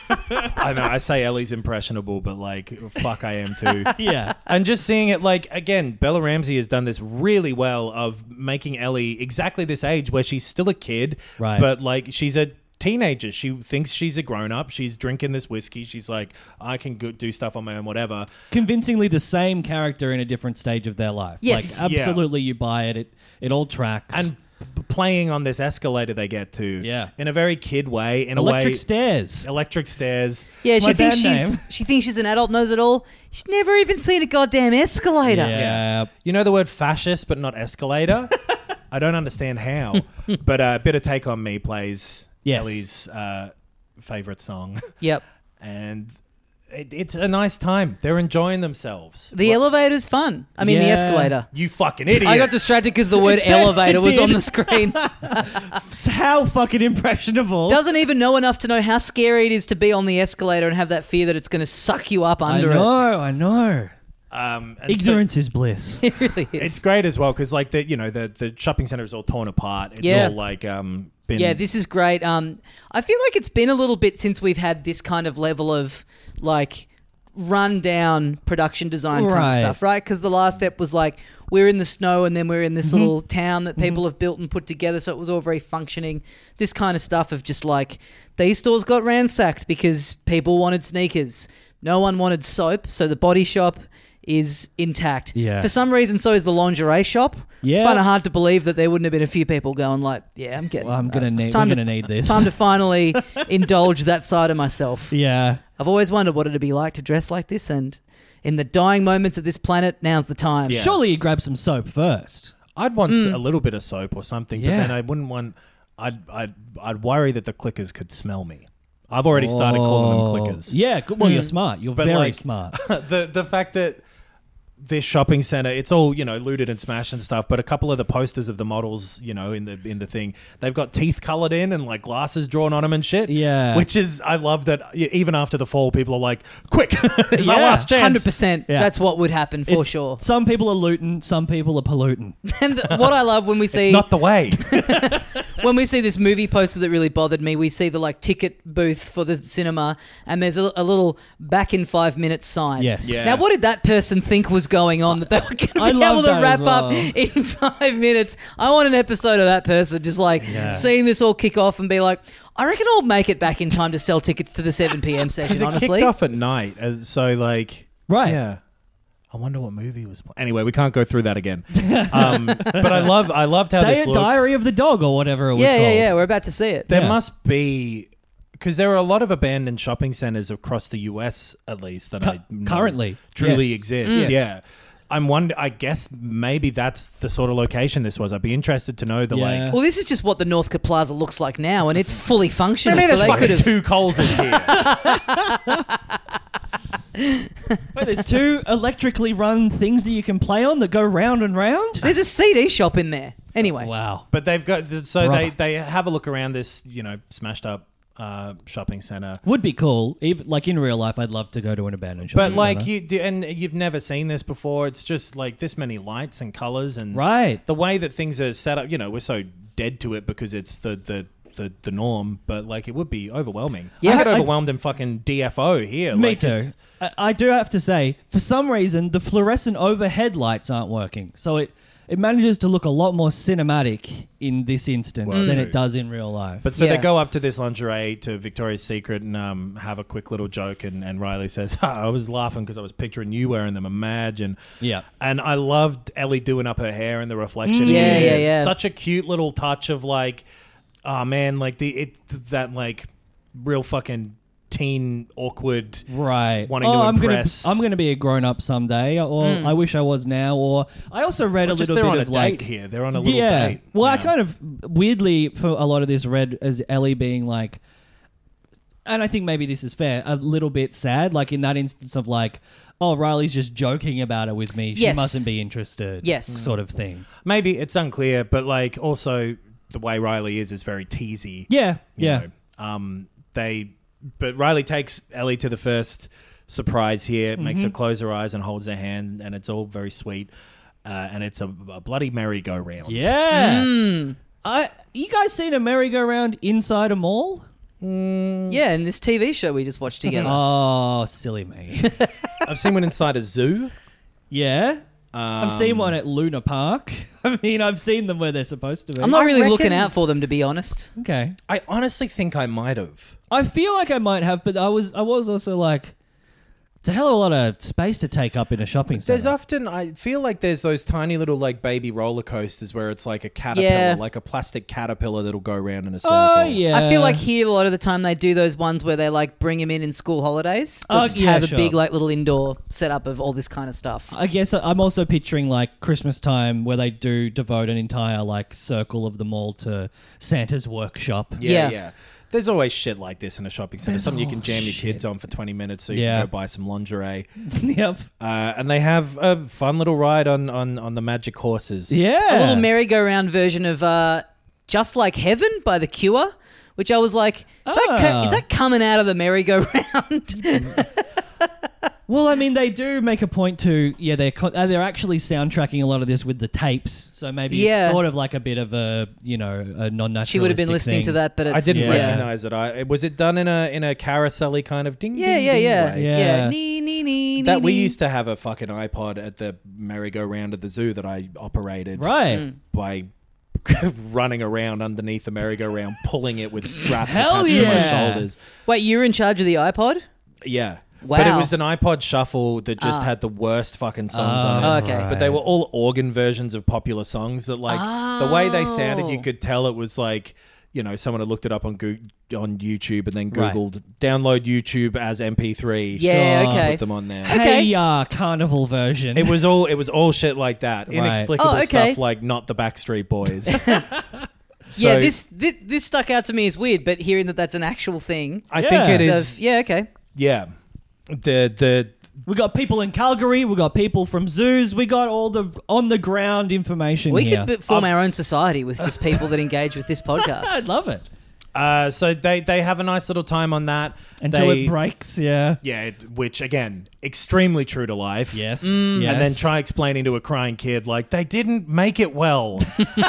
I know I say Ellie's impressionable, but like, fuck, I am too. Yeah. And just seeing it, like, again, Bella Ramsey has done this really well of making Ellie exactly this age where she's still a kid, Right. but like she's a teenager. She thinks she's a grown up. She's drinking this whiskey. She's like, I can go do stuff on my own, whatever. Convincingly the same character in a different stage of their life. Yes. Like, Yeah. absolutely you buy it. It it all tracks. And p- playing on this escalator they get to, Yeah. in a very kid way, in electric a way, stairs. electric stairs. Yeah, My she thinks band she's name. she thinks she's an adult, knows it all. She's never even seen a goddamn escalator. Yeah. You know the word fascist, but not escalator. I don't understand how. But uh, Bitter Take on Me plays Yes. Ellie's uh, favorite song, Yep. and it, it's a nice time. They're enjoying themselves. The elevator's fun. I mean, the Yeah. escalator. You fucking idiot! I got distracted because the word It said- elevator it was on did. the screen. How fucking impressionable. Doesn't even know enough to know how scary it is to be on the escalator and have that fear that it's going to suck you up I under know, I know. um, and so Ignorance is bliss. it. It really is. it's great as well because like the you know the the shopping center is all torn apart. It's Yeah. all like um. Been, Yeah, this is great. Um, I feel like it's been a little bit since we've had this kind of level of like run down production design kind of Right. stuff, right? Because the last step was like we're in the snow and then we're in this little town that people have built and put together, so it was all very functioning. This kind of stuff of just like these stores got ransacked because people wanted sneakers, no one wanted soap, so the body shop is intact. Yeah. For some reason, so is the lingerie shop. Yeah. Kind of hard to believe that there wouldn't have been a few people going like, yeah, I'm getting. Well, I'm gonna uh, it's need. time We're to- gonna need this. Time to finally indulge that side of myself. Yeah. I've always wondered what it'd be like to dress like this, and in the dying moments of this planet, now's the time. Yeah. Surely you grab some soap first. I'd want Mm. a little bit of soap or something, Yeah. but then I wouldn't want. I'd I'd I'd worry that the clickers could smell me. I've already started calling them clickers. Yeah. Good. Well, you're smart. You're But, very like- smart. the the fact that this shopping center, it's all, you know, looted and smashed and stuff, but a couple of the posters of the models, you know, in the in the thing, they've got teeth colored in and like glasses drawn on them and shit. Yeah. Which is, I love that even after the fall, people are like, quick, it's our Yeah. last chance. one hundred percent. Yeah. That's what would happen for It's- sure. Some people are looting. Some people are polluting. And th- what I love when we see It's not the way. when we see this movie poster that really bothered me, we see the like ticket booth for the cinema, and there's a, a little back in five minutes sign. Yes. Yeah. Now, what did that person think was going on that they were going to I be love able to that wrap as well. up in five minutes? I want an episode of that person just like Yeah. seeing this all kick off and be like, I reckon I'll make it back in time to sell tickets to the seven p.m. Because session, it honestly. kicked off at night, uh, so like, Right. yeah. I wonder what movie was. Pl- anyway, we can't go through that again. Um, but I love, I loved how Di- this looked. Diary of the Dog or whatever it was Yeah, called. yeah, yeah. We're about to see it. There Yeah. must be, because there are a lot of abandoned shopping centers across the U S, at least that Cu- I know currently, truly yes. exist. Mm. Yes. Yeah, I'm wonder. I guess maybe that's the sort of location this was. I'd be interested to know the Yeah. like. Well, this is just what the Northcote Plaza looks like now, and it's fully functional. I mean, so there's they fucking could have. two Coleses here. Wait, there's two electrically run things that you can play on that go round and round. There's a C D shop in there. Anyway, Wow. But they've got so Brother. they they have a look around this, you know, smashed up uh, shopping center. Would be cool. Even like in real life, I'd love to go to an abandoned But shopping like center. you do, and you've never seen this before. It's just like this many lights and colors and Right. the way that things are set up. You know, we're so dead to it because it's the the. The, the norm, but like it would be overwhelming. Yeah, I get I- overwhelmed in fucking D F O here. Me like, too. it's- I, I do have to say, for some reason, the fluorescent overhead lights aren't working. So it, it manages to look a lot more cinematic in this instance Well, than true. it does in real life. But so Yeah. they go up to this lingerie to Victoria's Secret and um, have a quick little joke, and, and Riley says, "Ha, I was laughing because I was picturing you wearing them, imagine." yeah. And I loved Ellie doing up her hair in the reflection. Mm. Yeah, here. yeah, yeah. Such a cute little touch of like, oh man, like the it that like real fucking teen awkward. Right. wanting oh, to I'm impress. Gonna, I'm going to be a grown up someday, or I wish I was now. Or I also read Or a just little they're bit on of a like date here. They're on a little yeah. date. Well, I Yeah. kind of weirdly for a lot of this read as Ellie being like and I think maybe this is fair, a little bit sad, like in that instance of like, oh, Riley's just joking about it with me. She Yes. mustn't be interested. Yes. Sort of thing. Maybe it's unclear, but like also the way Riley is is very teasy. Yeah. you Yeah. know. Um, they, but Riley takes Ellie to the first surprise here, Mm-hmm. makes her close her eyes and holds her hand, and it's all very sweet. Uh, and it's a, a bloody merry-go-round. Yeah. Mm. I, you guys seen a merry-go-round inside a mall? Yeah, in this T V show we just watched together. Oh, silly me. I've seen one inside a zoo. Yeah. I've seen Um, one at Luna Park. I mean, I've seen them where they're supposed to be. I'm not I really looking reckon- out for them, to be honest. Okay. I honestly think I might have. I feel like I might have, but I was I was also like, it's a hell of a lot of space to take up in a shopping There's center. often, I feel like there's those tiny little like baby roller coasters where it's like a caterpillar, Yeah. like a plastic caterpillar that'll go around in a circle. Oh, yeah. I feel like here a lot of the time they do those ones where they like bring him in in school holidays. They'll Oh, just yeah, have a sure. big like little indoor setup of all this kind of stuff. I guess I'm also picturing like Christmas time where they do devote an entire like circle of the mall to Santa's workshop. Yeah, Yeah. yeah. There's always shit like this in a shopping center. There's Something you all can jam your shit. kids on for twenty minutes so you Yeah. can go buy some lingerie. Yep. Uh, and they have a fun little ride on, on, on the magic horses. Yeah. A little merry-go-round version of uh, Just Like Heaven by The Cure, which I was like, is, that, co- Ah. is that coming out of the merry-go-round? Well, I mean, they do make a point to yeah, they're co- uh, they're actually soundtracking a lot of this with the tapes, so maybe Yeah. it's sort of like a bit of a you know a non-natural. She would have been listening to that, but it's, I didn't Yeah. recognize it. I was it done in a in a carousel-y kind of ding Yeah, ding, yeah, ding yeah, way? Yeah. yeah. Nee, nee, nee, That nee, we nee. used to have a fucking iPod at the merry-go-round at the zoo that I operated Right. Mm. by running around underneath the merry-go-round, pulling it with straps Hell attached to my yeah. shoulders. Wait, you're in charge of the iPod? Yeah. But it Wow. was an iPod Shuffle that just Ah. had the worst fucking songs Oh, on it. Oh, okay. But they were all organ versions of popular songs that, like, the way they sounded, you Oh. could tell it was like, you know, someone had looked it up on Goo on YouTube and then Right. Googled download YouTube as M P three. Yeah, Sure. okay. Put them on there. Okay. Hey, uh, carnival version. It was all it was all shit like that. Right. Inexplicable Oh, okay. stuff like not the Backstreet Boys. So, yeah, this, this this stuck out to me as weird, but hearing that that's an actual thing. I Yeah. think it of- is. yeah, okay. Yeah, the the We got people in Calgary. We got people from zoos. We got all the on the ground information We here. could b- form our own society with just people that engage with this podcast. I'd love it uh, so they they have a nice little time on that until They- it breaks. Yeah. Yeah, it- which again, extremely true to life. Yes. Mm. yes. And then try explaining to a crying kid like they didn't make it well.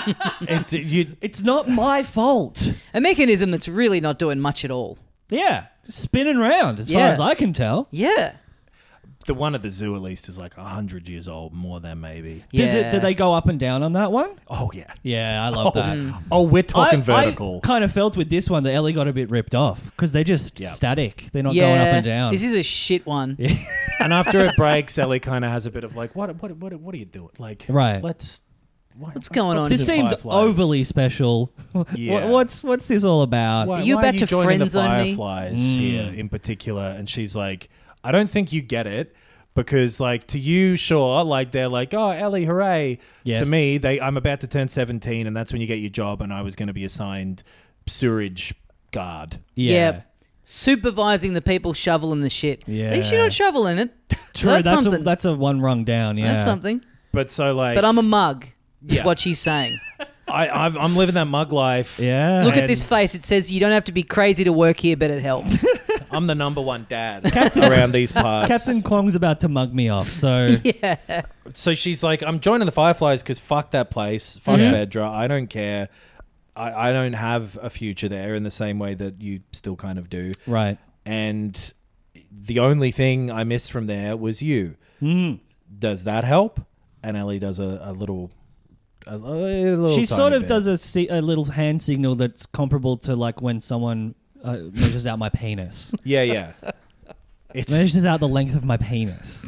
it, you, It's not my fault. A mechanism that's really not doing much at all. Yeah. Just spinning around, as far Yeah. as I can tell. Yeah. the one at the zoo at least is like a hundred years old, more than maybe. Yeah. Did, it, did they go up and down on that one? Oh yeah. Yeah, I love that. Oh, we're talking I, vertical. I kind of felt with this one that Ellie got a bit ripped off because they're just Yeah. static. They're not yeah. going up and down. This is a shit one. And after it breaks, Ellie kind of has a bit of like, what, what, what, what are you doing? Like, Right. Let's. What, What's going on this with seems Fireflies? overly special. Yeah. What, what's what's this all about? Why, Are you why about are to joining the friend-zone me? Fireflies Mm. here in particular? And she's like, I don't think you get it. Because, like, to you, sure, like, they're like, oh, Ellie, hooray. Yes. To me, they I'm about to turn seventeen, and that's when you get your job, and I was going to be assigned sewerage guard. Yeah. Yeah. Supervising the people shoveling the shit. Yeah. At least you're not shoveling it. True, That's, that's, something. a that's a one rung down. Yeah, That's something. But so, like, But I'm a mug, is Yeah. what she's saying. I, I've, I'm living that mug life. Yeah. Look at this And- face. It says you don't have to be crazy to work here, but it helps. I'm the number one dad around these parts. Captain Kwong's about to mug me off, so yeah. So she's like, I'm joining the Fireflies because fuck that place. Fuck Yeah. Fedra. I don't care. I, I don't have a future there in the same way that you still kind of do. right. And the only thing I missed from there was you. Mm. Does that help? And Ellie does a, a little... A, a little She tiny sort of bit. does a, si- a little hand signal that's comparable to like when someone uh, measures out my penis. Yeah, yeah. It's... Measures out the length of my penis.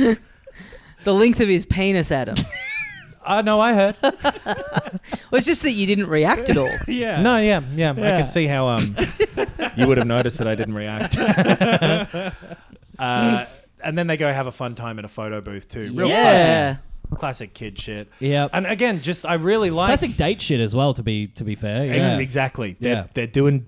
The length of his penis, Adam. Uh, no, I heard. Well, it's just that you didn't react at all. Yeah. No, yeah, yeah, I Yeah. can see how um you would have noticed that I didn't react. uh, and then they go have a fun time in a photo booth too. Real Yeah. classic, classic kid shit. Yep. And again, just I really like Classic date shit as well. To be to be fair. Ex- Yeah. exactly. They're, Yeah. they're doing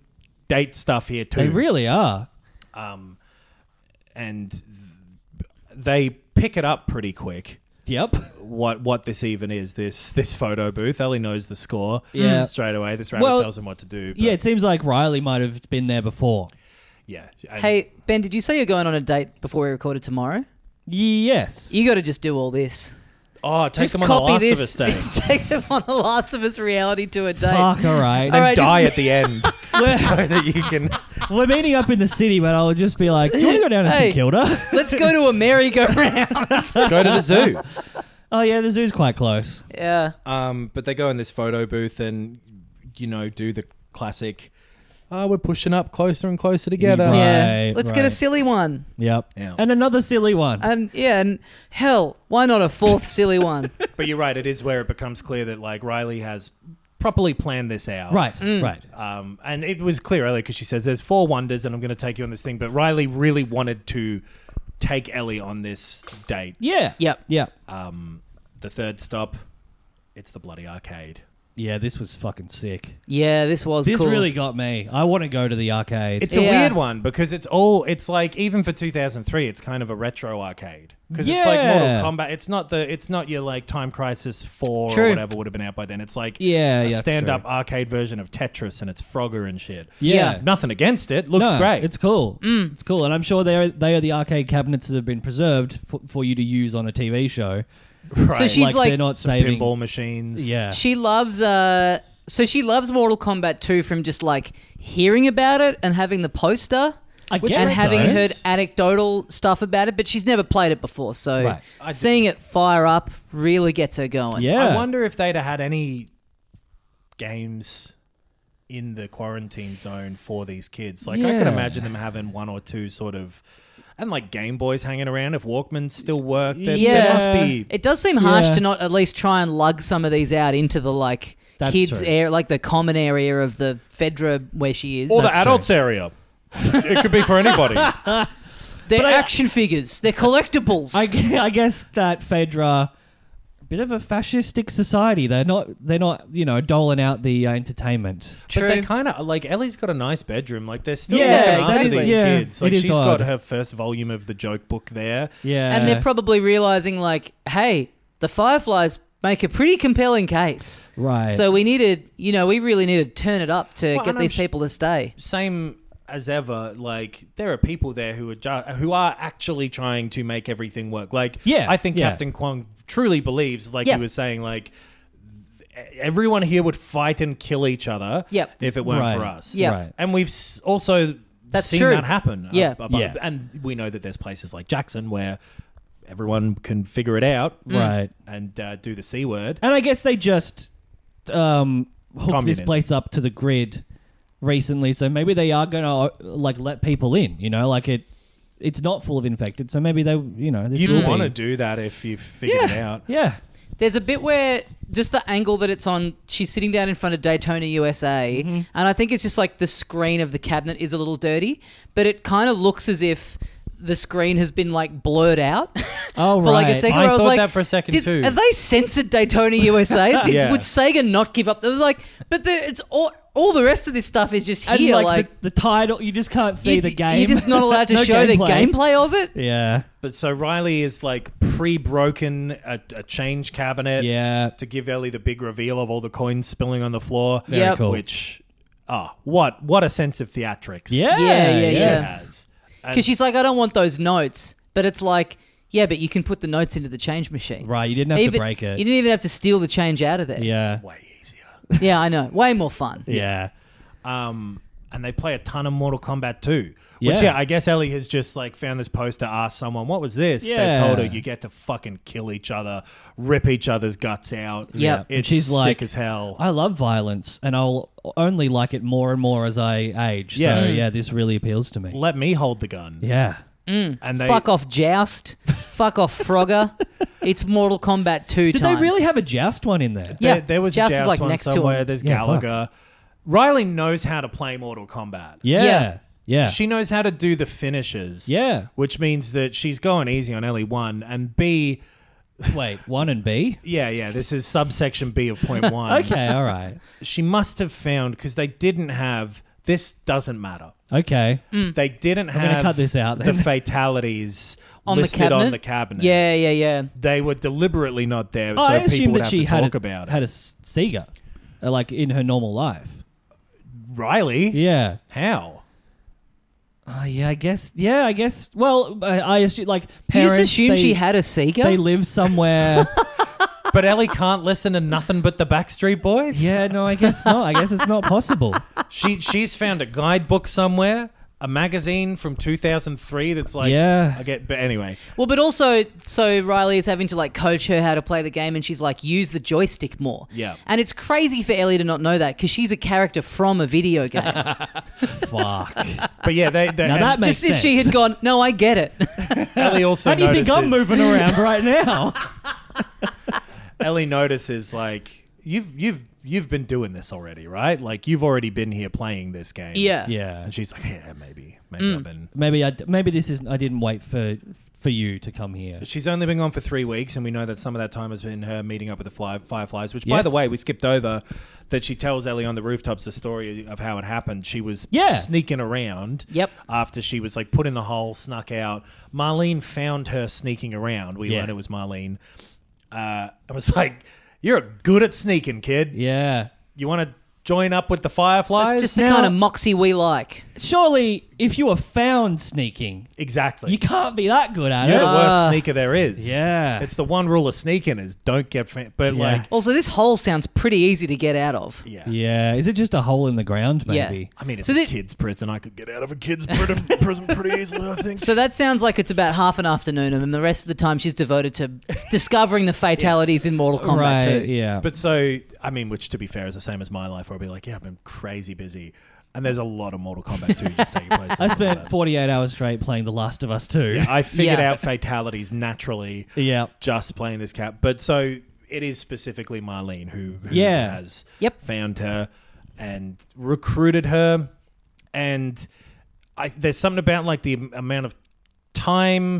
date stuff here too. They really are. Um, and th- they pick it up pretty quick. Yep. What what this even is, this this photo booth. Ellie knows the score Yeah. straight away. This rabbit Well, tells him what to do. But Yeah, it seems like Riley might have been there before. yeah. And Hey, Ben, did you say you're going on a date before we recorded tomorrow? Yes. You got to just do all this. Oh, take Just them on the copy Last this. of Us day. Take them on the Last of Us reality to a date. Fuck, all right. And All right, die just- at the end so that you can... We're meeting up in the city, but I'll just be like, do you want to go down to Hey. St Kilda? Let's go to a merry-go-round. go to the zoo. Oh, yeah, the zoo's quite close. Yeah. Um, but they go in this photo booth and, you know, do the classic, oh, we're pushing up closer and closer together. Right. Yeah. Let's get a right. silly one. Yep. Yeah. And another silly one. And yeah, and hell, why not a fourth silly one? But you're right, it is where it becomes clear that, like, Riley has properly planned this out. right, Mm. right. Um, and it was clear earlier because she says, there's four wonders and I'm going to take you on this thing. But Riley really wanted to take Ellie on this date. Yeah. Yep. Yeah. Um, the third stop, it's the bloody arcade. Yeah, this was fucking sick. Yeah, this was This cool. really got me. I want to go to the arcade. It's a Yeah. weird one because it's all, it's like, even for two thousand three, it's kind of a retro arcade. Because it's like Mortal Yeah. Kombat. It's not the, it's not your like Time Crisis four True. or whatever would have been out by then. It's like Yeah, a yeah, that's stand-up true. arcade version of Tetris and it's Frogger and shit. yeah. Nothing against it. Looks No, great. It's cool. Mm. It's cool. And I'm sure they are, they are the arcade cabinets that have been preserved for, for you to use on a T V show. right. So she's like- they're not Some saving. pinball machines. Yeah. She loves uh so she loves Mortal Kombat two from just like hearing about it and having the poster I Which guess and makes having sense. heard anecdotal stuff about it, but she's never played it before. So Right. I d- seeing it fire up really gets her going. Yeah. I wonder if they'd have had any games in the quarantine zone for these kids. Like, I could Yeah. imagine them having one or two sort of... And, like, Game Boys hanging around. If Walkmans still work, there, Yeah. there must be... It does seem harsh Yeah. to not at least try and lug some of these out into the like That's kids true. area, like the common area of the Fedra where she is. Or the That's adults area. It could be for anybody. They're But I- action figures. They're collectibles. I, gu- I guess that Fedra, a bit of a fascistic society. They're not. They're not. You know, doling out the uh, entertainment. But True. they kind of... Like, Ellie's got a nice bedroom. Like, they're still Yeah, looking after exactly. these Yeah, kids. Like, it is she's odd. got her first volume of the joke book there. Yeah. and they're probably realizing like, hey, the Fireflies make a pretty compelling case. right. So we needed, you know, we really needed to turn it up to Well, get and I'm these sh- people to stay. Same as ever, like there are people there who are ju- who are actually trying to make everything work. Like, Yeah, I think yeah. Captain Kwong truly believes, like Yeah. he was saying, like th- everyone here would fight and kill each other Yep. if it weren't Right. for us. Yeah. Right. And we've s- also That's seen true. that happen. Yeah. up- up- Yeah. And we know that there's places like Jackson where everyone can figure it out Right. and uh, do the C word. And I guess they just um, hooked Communism. this place up to the grid recently, so maybe they are going to like let people in. You know, like it. It's not full of infected, so maybe they. You know, this You'd will want to be. do that if you figured it out. Yeah. There's a bit where just the angle that it's on, she's sitting down in front of Daytona U S A, Mm-hmm. and I think it's just like the screen of the cabinet is a little dirty, but it kind of looks as if the screen has been like blurred out. Oh, For like a right. second, I where I was thought like, that for a second did, too. Have they censored Daytona U S A? Did, Yeah. Would Sega not give up? They were like, but the, it's all, all the rest of this stuff is just And here. like, like the, the title, you just can't see you- the game. You're just not allowed to No show the gameplay. gameplay of it. Yeah. But so Riley is like pre-broken a, a change cabinet Yeah. to give Ellie the big reveal of all the coins spilling on the floor. Very Yep. cool. Which, oh, what what a sense of theatrics. Yeah. Yeah, yeah, she yeah. has. And Because she's like, I don't want those notes, but it's like, yeah, but you can put the notes into the change machine. Right. You didn't have Even- to break it. You didn't even have to steal the change out of there. Yeah. way easier. Yeah, I know. Way more fun. Yeah. Um, and they play a ton of Mortal Kombat two. Yeah. Which, yeah, I guess Ellie has just like found this poster, asked someone, what was this? Yeah. They've told her you get to fucking kill each other, rip each other's guts out. Yeah. And It's she's sick like, as hell. I love violence, and I'll only like it more and more as I age. Yeah. So, Mm. yeah, this really appeals to me. Let me hold the gun. Yeah. And they, Fuck off Joust. Fuck off Frogger. It's Mortal Kombat two Did times. they really have a joust one in there? Yeah, There, there was Joust a is, Joust like, one next to somewhere. him. There's Yeah, fuck. Gallagher. Riley knows how to play Mortal Kombat. Yeah. Yeah. Yeah. She knows how to do the finishes. Yeah. Which means that she's going easy on Ellie one and B. Wait, one and B? Yeah, yeah. This is subsection B of point one. Okay, all right. She must have found because they didn't have this doesn't matter. Okay. They didn't I'm gonna have cut this out the then. fatalities On the listed cabinet? on the cabinet. Yeah, yeah, yeah. They were deliberately not there Oh, so I people assume would that have she to had talk a, about had it. a s- Sega, uh, like in her normal life. Riley? Yeah. How? Oh, yeah, I guess. Yeah, I guess. Well, I, I assume like You parents. just assumed they, she had a Sega? They live somewhere. But Ellie can't listen to nothing but the Backstreet Boys? Yeah, no, I guess not. I guess it's not possible. She She's found a guidebook somewhere, a magazine from two thousand three that's like... Yeah. I get, but anyway. Well, but also, so Riley is having to like coach her how to play the game, and she's like, use the joystick more. Yeah. And it's crazy for Ellie to not know that because she's a character from a video game. Fuck. But yeah, they... they Now and that makes Just if she sense. had gone, no, I get it. Ellie also How do you think I'm notices- moving around right now? Ellie notices like you've you've you've been doing this already, right? Like you've already been here playing this game. Yeah. Yeah. And she's like, yeah, maybe, maybe Mm. I've been. Maybe I maybe this is I didn't wait for for you to come here. She's only been gone for three weeks, and we know that some of that time has been her meeting up with the fly, Fireflies. Which, by Yes. the way, we skipped over. That she tells Ellie on the rooftops the story of how it happened. She was Yeah. sneaking around. Yep. After she was like put in the hole, snuck out. Marlene found her sneaking around. We Yeah. learned it was Marlene. Uh, I was like, "You're good at sneaking, kid. Yeah. You want to join up with the Fireflies?" It's just the Now- kind of moxie we like. Surely, if you were found sneaking, Exactly. you can't be that good at You're it. the worst Ah. sneaker there is. Yeah. It's the one rule of sneaking is don't get fa- but Yeah. like Also, this hole sounds pretty easy to get out of. yeah. Yeah. Is it just a hole in the ground? Yeah. Maybe. I mean, it's So a that- kid's prison. I could get out of a kid's prison, prison pretty easily, I think. So that sounds like it's about half an afternoon, and then the rest of the time she's devoted to discovering the fatalities in Mortal Kombat Right. two. Yeah. But so, I mean, which to be fair is the same as my life, where I'll be like, yeah, I've been crazy busy. And there's a lot of Mortal Kombat two just taking place. I spent forty-eight hours straight playing The Last of Us two. Yeah, I figured Yeah. out fatalities naturally Yeah. just playing this cat. But so it is specifically Marlene who, who Yeah. has Yep. found her and recruited her. And I, there's something about like the am- amount of time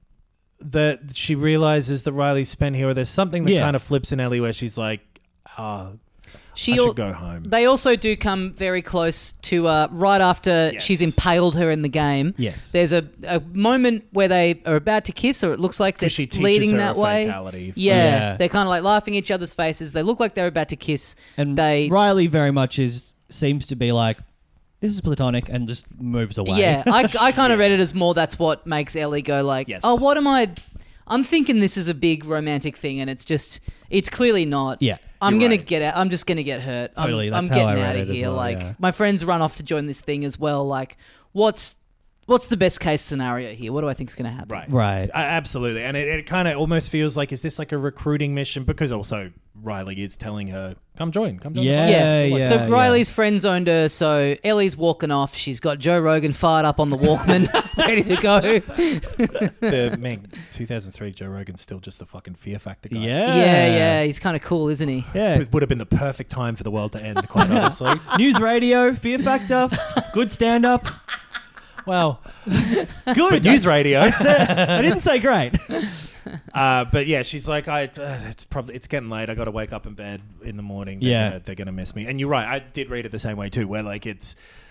that she realizes that Riley spent here. Or there's something that Yeah. kind of flips in Ellie where she's like, oh, She I al- should go home. They also do come very close to uh, right after Yes. she's impaled her in the game. Yes. There's a, a moment where they are about to kiss, or it looks like they're 'Cause she teaches leading her that a way. fatality. Yeah, Yeah. they're kind of like laughing at each other's faces. They look like they're about to kiss. And they, Riley very much is seems to be like, this is platonic, and just moves away. yeah, I, I kind of read it as more that's what makes Ellie go like, Yes. oh, what am I? I'm thinking this is a big romantic thing, and it's just, it's clearly not. Yeah. I'm You're gonna right. get out. I'm just gonna get hurt. I'm- Totally, I'm, that's how I getting read out it of as here. well, like yeah. my friends run off to join this thing as well. Like, what's what's the best case scenario here? What do I think's gonna happen? Right. Right. I, absolutely. And it, it kind of almost feels like, is this like a recruiting mission? Because also Riley is telling her, come join, come join. the Yeah, Fireflies." Yeah. yeah. so yeah. Riley's friend zoned her. So Ellie's walking off. She's got Joe Rogan fired up on the Walkman, ready to go. The, man, two thousand three, Joe Rogan's still just the fucking Fear Factor guy. Yeah. Yeah, yeah. He's kind of cool, isn't he? Yeah. It would have been the perfect time for the world to end, quite honestly. News radio, Fear Factor, good stand up. Well, Good. but news radio. I didn't say great. Uh, but yeah, she's like, I. Uh, it's probably it's getting late. I got to wake up in bed in the morning. They're Yeah. gonna, they're gonna miss me. And you're right. I did read it the same way too. Where like it's,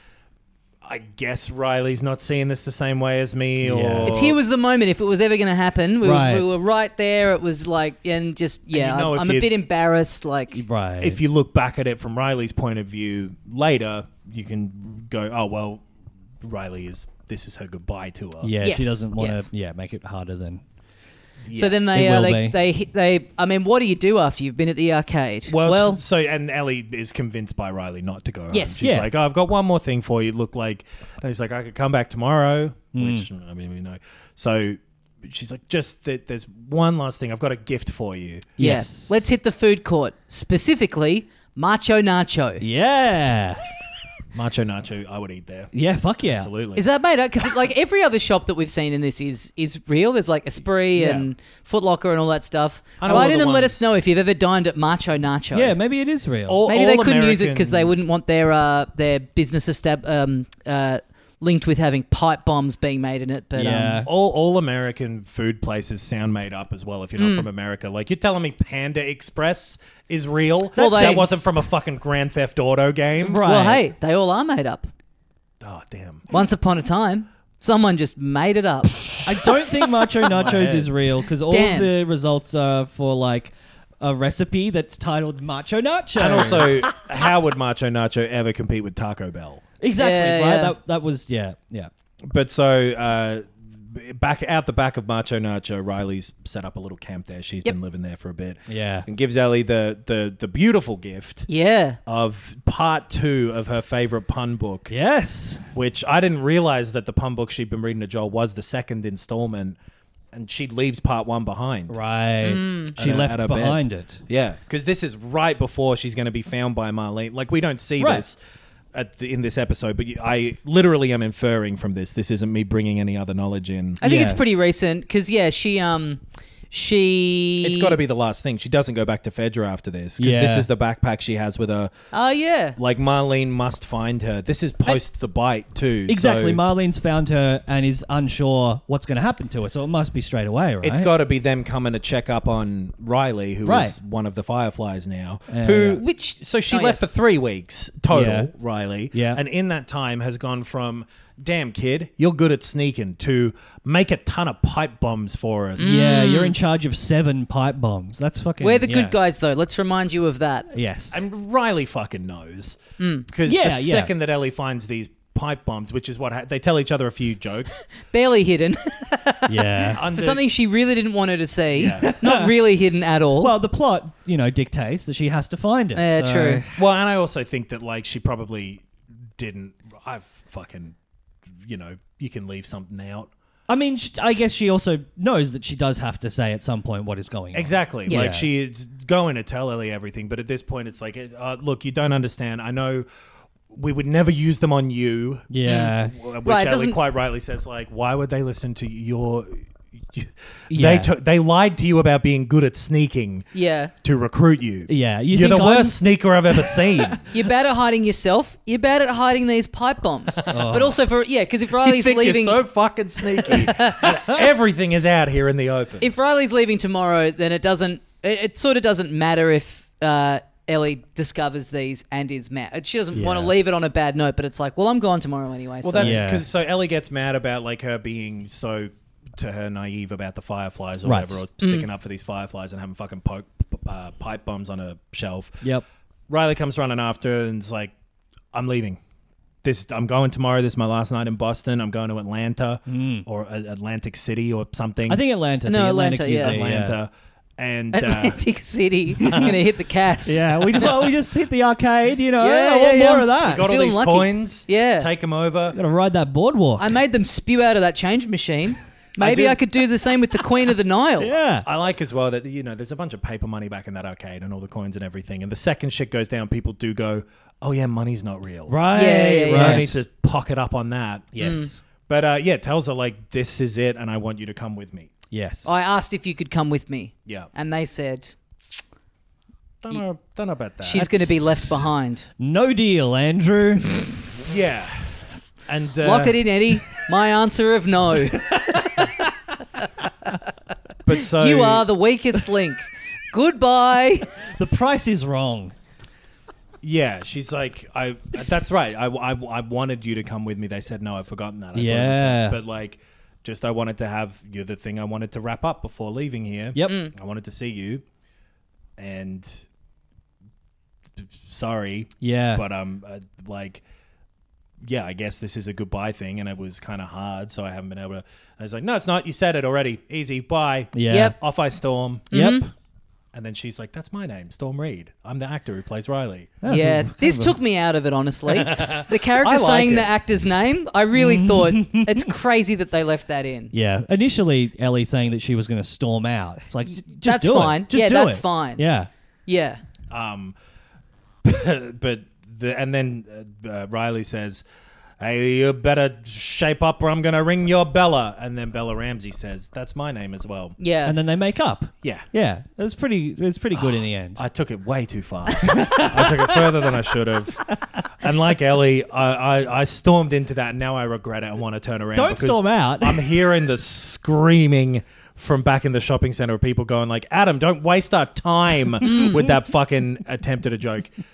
I guess Riley's not seeing this the same way as me. Or Yeah. It's here was the moment. If it was ever going to happen, we, Right. we were right there. It was like, and just yeah, you know I, if I'm a you- bit embarrassed. Like, Right. if you look back at it from Riley's point of view later, you can go, oh well, Riley is this is her goodbye to her. yeah, Yes, she doesn't want to. yes. Yeah, make it harder than. so then they It uh, will they, be. they they I mean, what do you do after you've been at the arcade? Well, well so and Ellie is convinced by Riley not to go home. Yes. She's Yeah. like, oh, I've got one more thing for you. Look like, and he's like, I could come back tomorrow, Hmm. which I mean, we know. So she's like, just that there's one last thing. I've got a gift for you. yes. Let's hit the food court, specifically Macho Nacho. Yeah. Macho Nacho, I would eat there. Yeah. Fuck yeah. Absolutely. Is that made up? Because like every other shop that we've seen in this is is real. There's like Esprit Yeah. and Foot Locker and all that stuff. I know Why all the didn't let ones- us know if you've ever dined at Macho Nacho? Yeah. Maybe it is real. All- Maybe all they couldn't use it American- because they wouldn't want their uh, their business estab- um, uh, linked with having pipe bombs being made in it. But Yeah. um, All, all American food places sound made up as well if you're not Hmm. from America. Like, you're telling me Panda Express is real? Well, that they- wasn't from a fucking Grand Theft Auto game? Right. well, hey, they all are made up. Oh, damn. Once upon a time, someone just made it up. I don't think Macho Nachos is real because all Damn. of the results are for like a recipe that's titled Macho Nachos. And also, how would Macho Nacho ever compete with Taco Bell? exactly Yeah, right. yeah. That that was yeah yeah. But so, uh, back out the back of Macho Nacho, Riley's set up a little camp there. She's Yep. been living there for a bit. Yeah. And gives Ellie the, the, the beautiful gift Yeah. of part two of her favorite pun book, Yes. which I didn't realize that the pun book she'd been reading to Joel was the second installment, and she leaves part one behind. Right. She At a- left at a bed. behind it. Yeah, because this is right before she's going to be found by Marlene. Like, we don't see Right. this at the, in this episode, but you, I literally am inferring from this. This isn't me bringing any other knowledge in. I think it's Yeah. pretty recent because yeah, she um, she. It's got to be the last thing. She doesn't go back to Fedra after this because this Yeah. is the backpack she has with her. Oh yeah. Like, Marlene must find her. This is post the bite too. Exactly. so Marlene's found her and is unsure what's going to happen to her, so it must be straight away, right? It's got to be them coming to check up on Riley, who is Right. one of the Fireflies now. Yeah, who, yeah. Which so she oh, left yeah. for three weeks total, Yeah. Riley. Yeah. And in that time has gone from, damn kid, you're good at sneaking, to make a ton of pipe bombs for us. Yeah, you're in charge of seven pipe bombs. That's fucking. We're the yeah. good guys though. Let's remind you of that. Yes. And Riley fucking knows. Because Yeah, the yeah. second that Ellie finds these pipe bombs, which is what ha- they tell each other a few jokes. Barely hidden yeah. under, for something she really didn't want her to see. Yeah. Not really hidden at all. Well, the plot, you know, dictates that she has to find it. Yeah, so- true. Well, and I also think that, like, she probably didn't. I've fucking, you know, you can leave something out. I mean, sh- I guess she also knows that she does have to say at some point what is going on. Exactly. Yes. Like, she is going to tell Ellie everything, but at this point, it's like, uh, look, you don't understand. I know we would never use them on you. Yeah. Which Right, it Ellie doesn't- quite rightly says, like, why would they listen to your... Yeah. They took. They lied to you about being good at sneaking yeah. to recruit you. Yeah. You You're think the I'm- worst sneaker I've ever seen. You're bad at hiding yourself. You're bad at hiding these pipe bombs. But also for yeah, because if Riley's you think leaving, you're so fucking sneaky. And everything is out here in the open. if Riley's leaving tomorrow, then it doesn't. It, it sort of doesn't matter if uh, Ellie discovers these and is mad. She doesn't want to Yeah. leave it on a bad note, but it's like, well, I'm gone tomorrow anyway. well, so. that's Yeah. because so Ellie gets mad about like her being so to her naive about the fireflies or Right. whatever, or sticking up for these fireflies and having fucking poke, uh, pipe bombs on a shelf. Yep. Riley comes running after her and is like, "I'm leaving. This I'm going tomorrow. This is my last night in Boston. I'm going to Atlanta or uh, Atlantic City or something. I think Atlanta. No, the Atlanta, Atlantic yeah. usually, Atlanta." And uh, Atlantic City, I'm gonna hit the cast. Yeah, we well, we just hit the arcade, you know. Yeah, I want yeah, more yeah. of that. got all feeling these lucky. coins. Yeah. Take them over. Got to ride that boardwalk. I made them spew out of that change machine. Maybe did. I, could do the same with the Queen of the Nile. yeah. I like as well that, you know, there's a bunch of paper money back in that arcade and all the coins and everything. And the second shit goes down, people do go, oh, yeah, money's not real. Right. Yeah, yeah, We yeah. don't Right. need to pocket up on that. Yes. But uh, yeah, tells her, like, this is it and I want you to come with me. Yes. I asked if you could come with me, Yeah. and they said Don't know, don't know about that. she's going to be left behind. No deal, Andrew. Yeah. And uh, Lock it in, Eddie. My answer of no. But so You are the weakest link. Goodbye. The price is wrong. Yeah, she's like, I. That's right. I, I, I wanted you to come with me. They said no. I've forgotten that. I thought it was Yeah. that. But like, just I wanted to have you the thing I wanted to wrap up before leaving here. Yep. Mm. I wanted to see you, and sorry, Yeah. but um, uh, like, yeah, I guess this is a goodbye thing, and it was kind of hard, so I haven't been able to. I was like, no, it's not. You said it already. Easy. Bye. yeah. Yep. Off I storm. Yep. And then she's like, that's my name, Storm Reed. I'm the actor who plays Riley. That's yeah, a- this took me out of it, honestly. The character I like saying it. the actor's name, I really thought it's crazy that they left that in. Yeah. Initially, Ellie saying that she was going to storm out. It's like, j- just That's do fine. it. Just Yeah, do that's it. fine. Yeah. Yeah. Um, but the and then uh, uh, Riley says, "Hey, you better shape up, or I'm gonna ring your Bella." And then Bella Ramsey says, "That's my name as well." Yeah. And then they make up. Yeah, Yeah. It was pretty. It was pretty good in the end. I took it way too far. I took it further than I should have. And like Ellie, I, I, I stormed into that. And now I regret it and want to turn around. Don't because storm out. I'm hearing the screaming from back in the shopping center of people going like, "Adam, don't waste our time with that fucking attempt at a joke."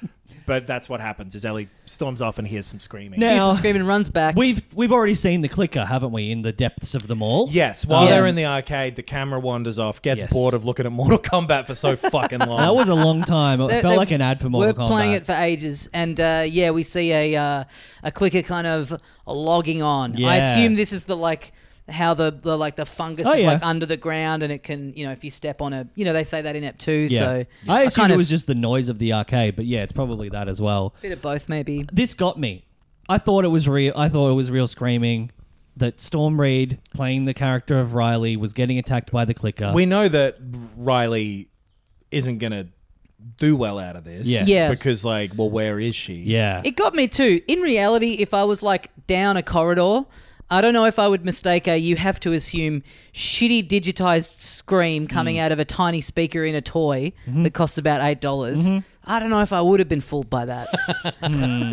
but that's what happens. Is Ellie storms off and hears some screaming. Now- Sees some screaming and runs back. We've we've already seen the clicker, haven't we, in the depths of the mall? Yes, while Um, they're in the arcade, the camera wanders off, gets Yes. bored of looking at Mortal Kombat for so fucking long. That was a long time. It They- felt they like an ad for Mortal We're Kombat. playing it for ages, and uh, yeah, we see a uh, a clicker kind of logging on. I Yeah. assume this is the like how the, the like the fungus Oh, is yeah. like under the ground, and it can, you know, if you step on a, you know, they say that in Ep two. Yeah. So I assumed kind it of- was just the noise of the arcade, but yeah, it's probably that as well. bit of both maybe. This got me. I thought it was real. I thought it was real screaming. That Storm Reed, playing the character of Riley, was getting attacked by the clicker. We know that Riley isn't going to do well out of this. Yes. Yeah. Because, like, well, where is she? yeah. It got me too. In reality, if I was like down a corridor, I don't know if I would mistake a you have to assume shitty digitized scream coming out of a tiny speaker in a toy that costs about eight dollars. I don't know if I would have been fooled by that. I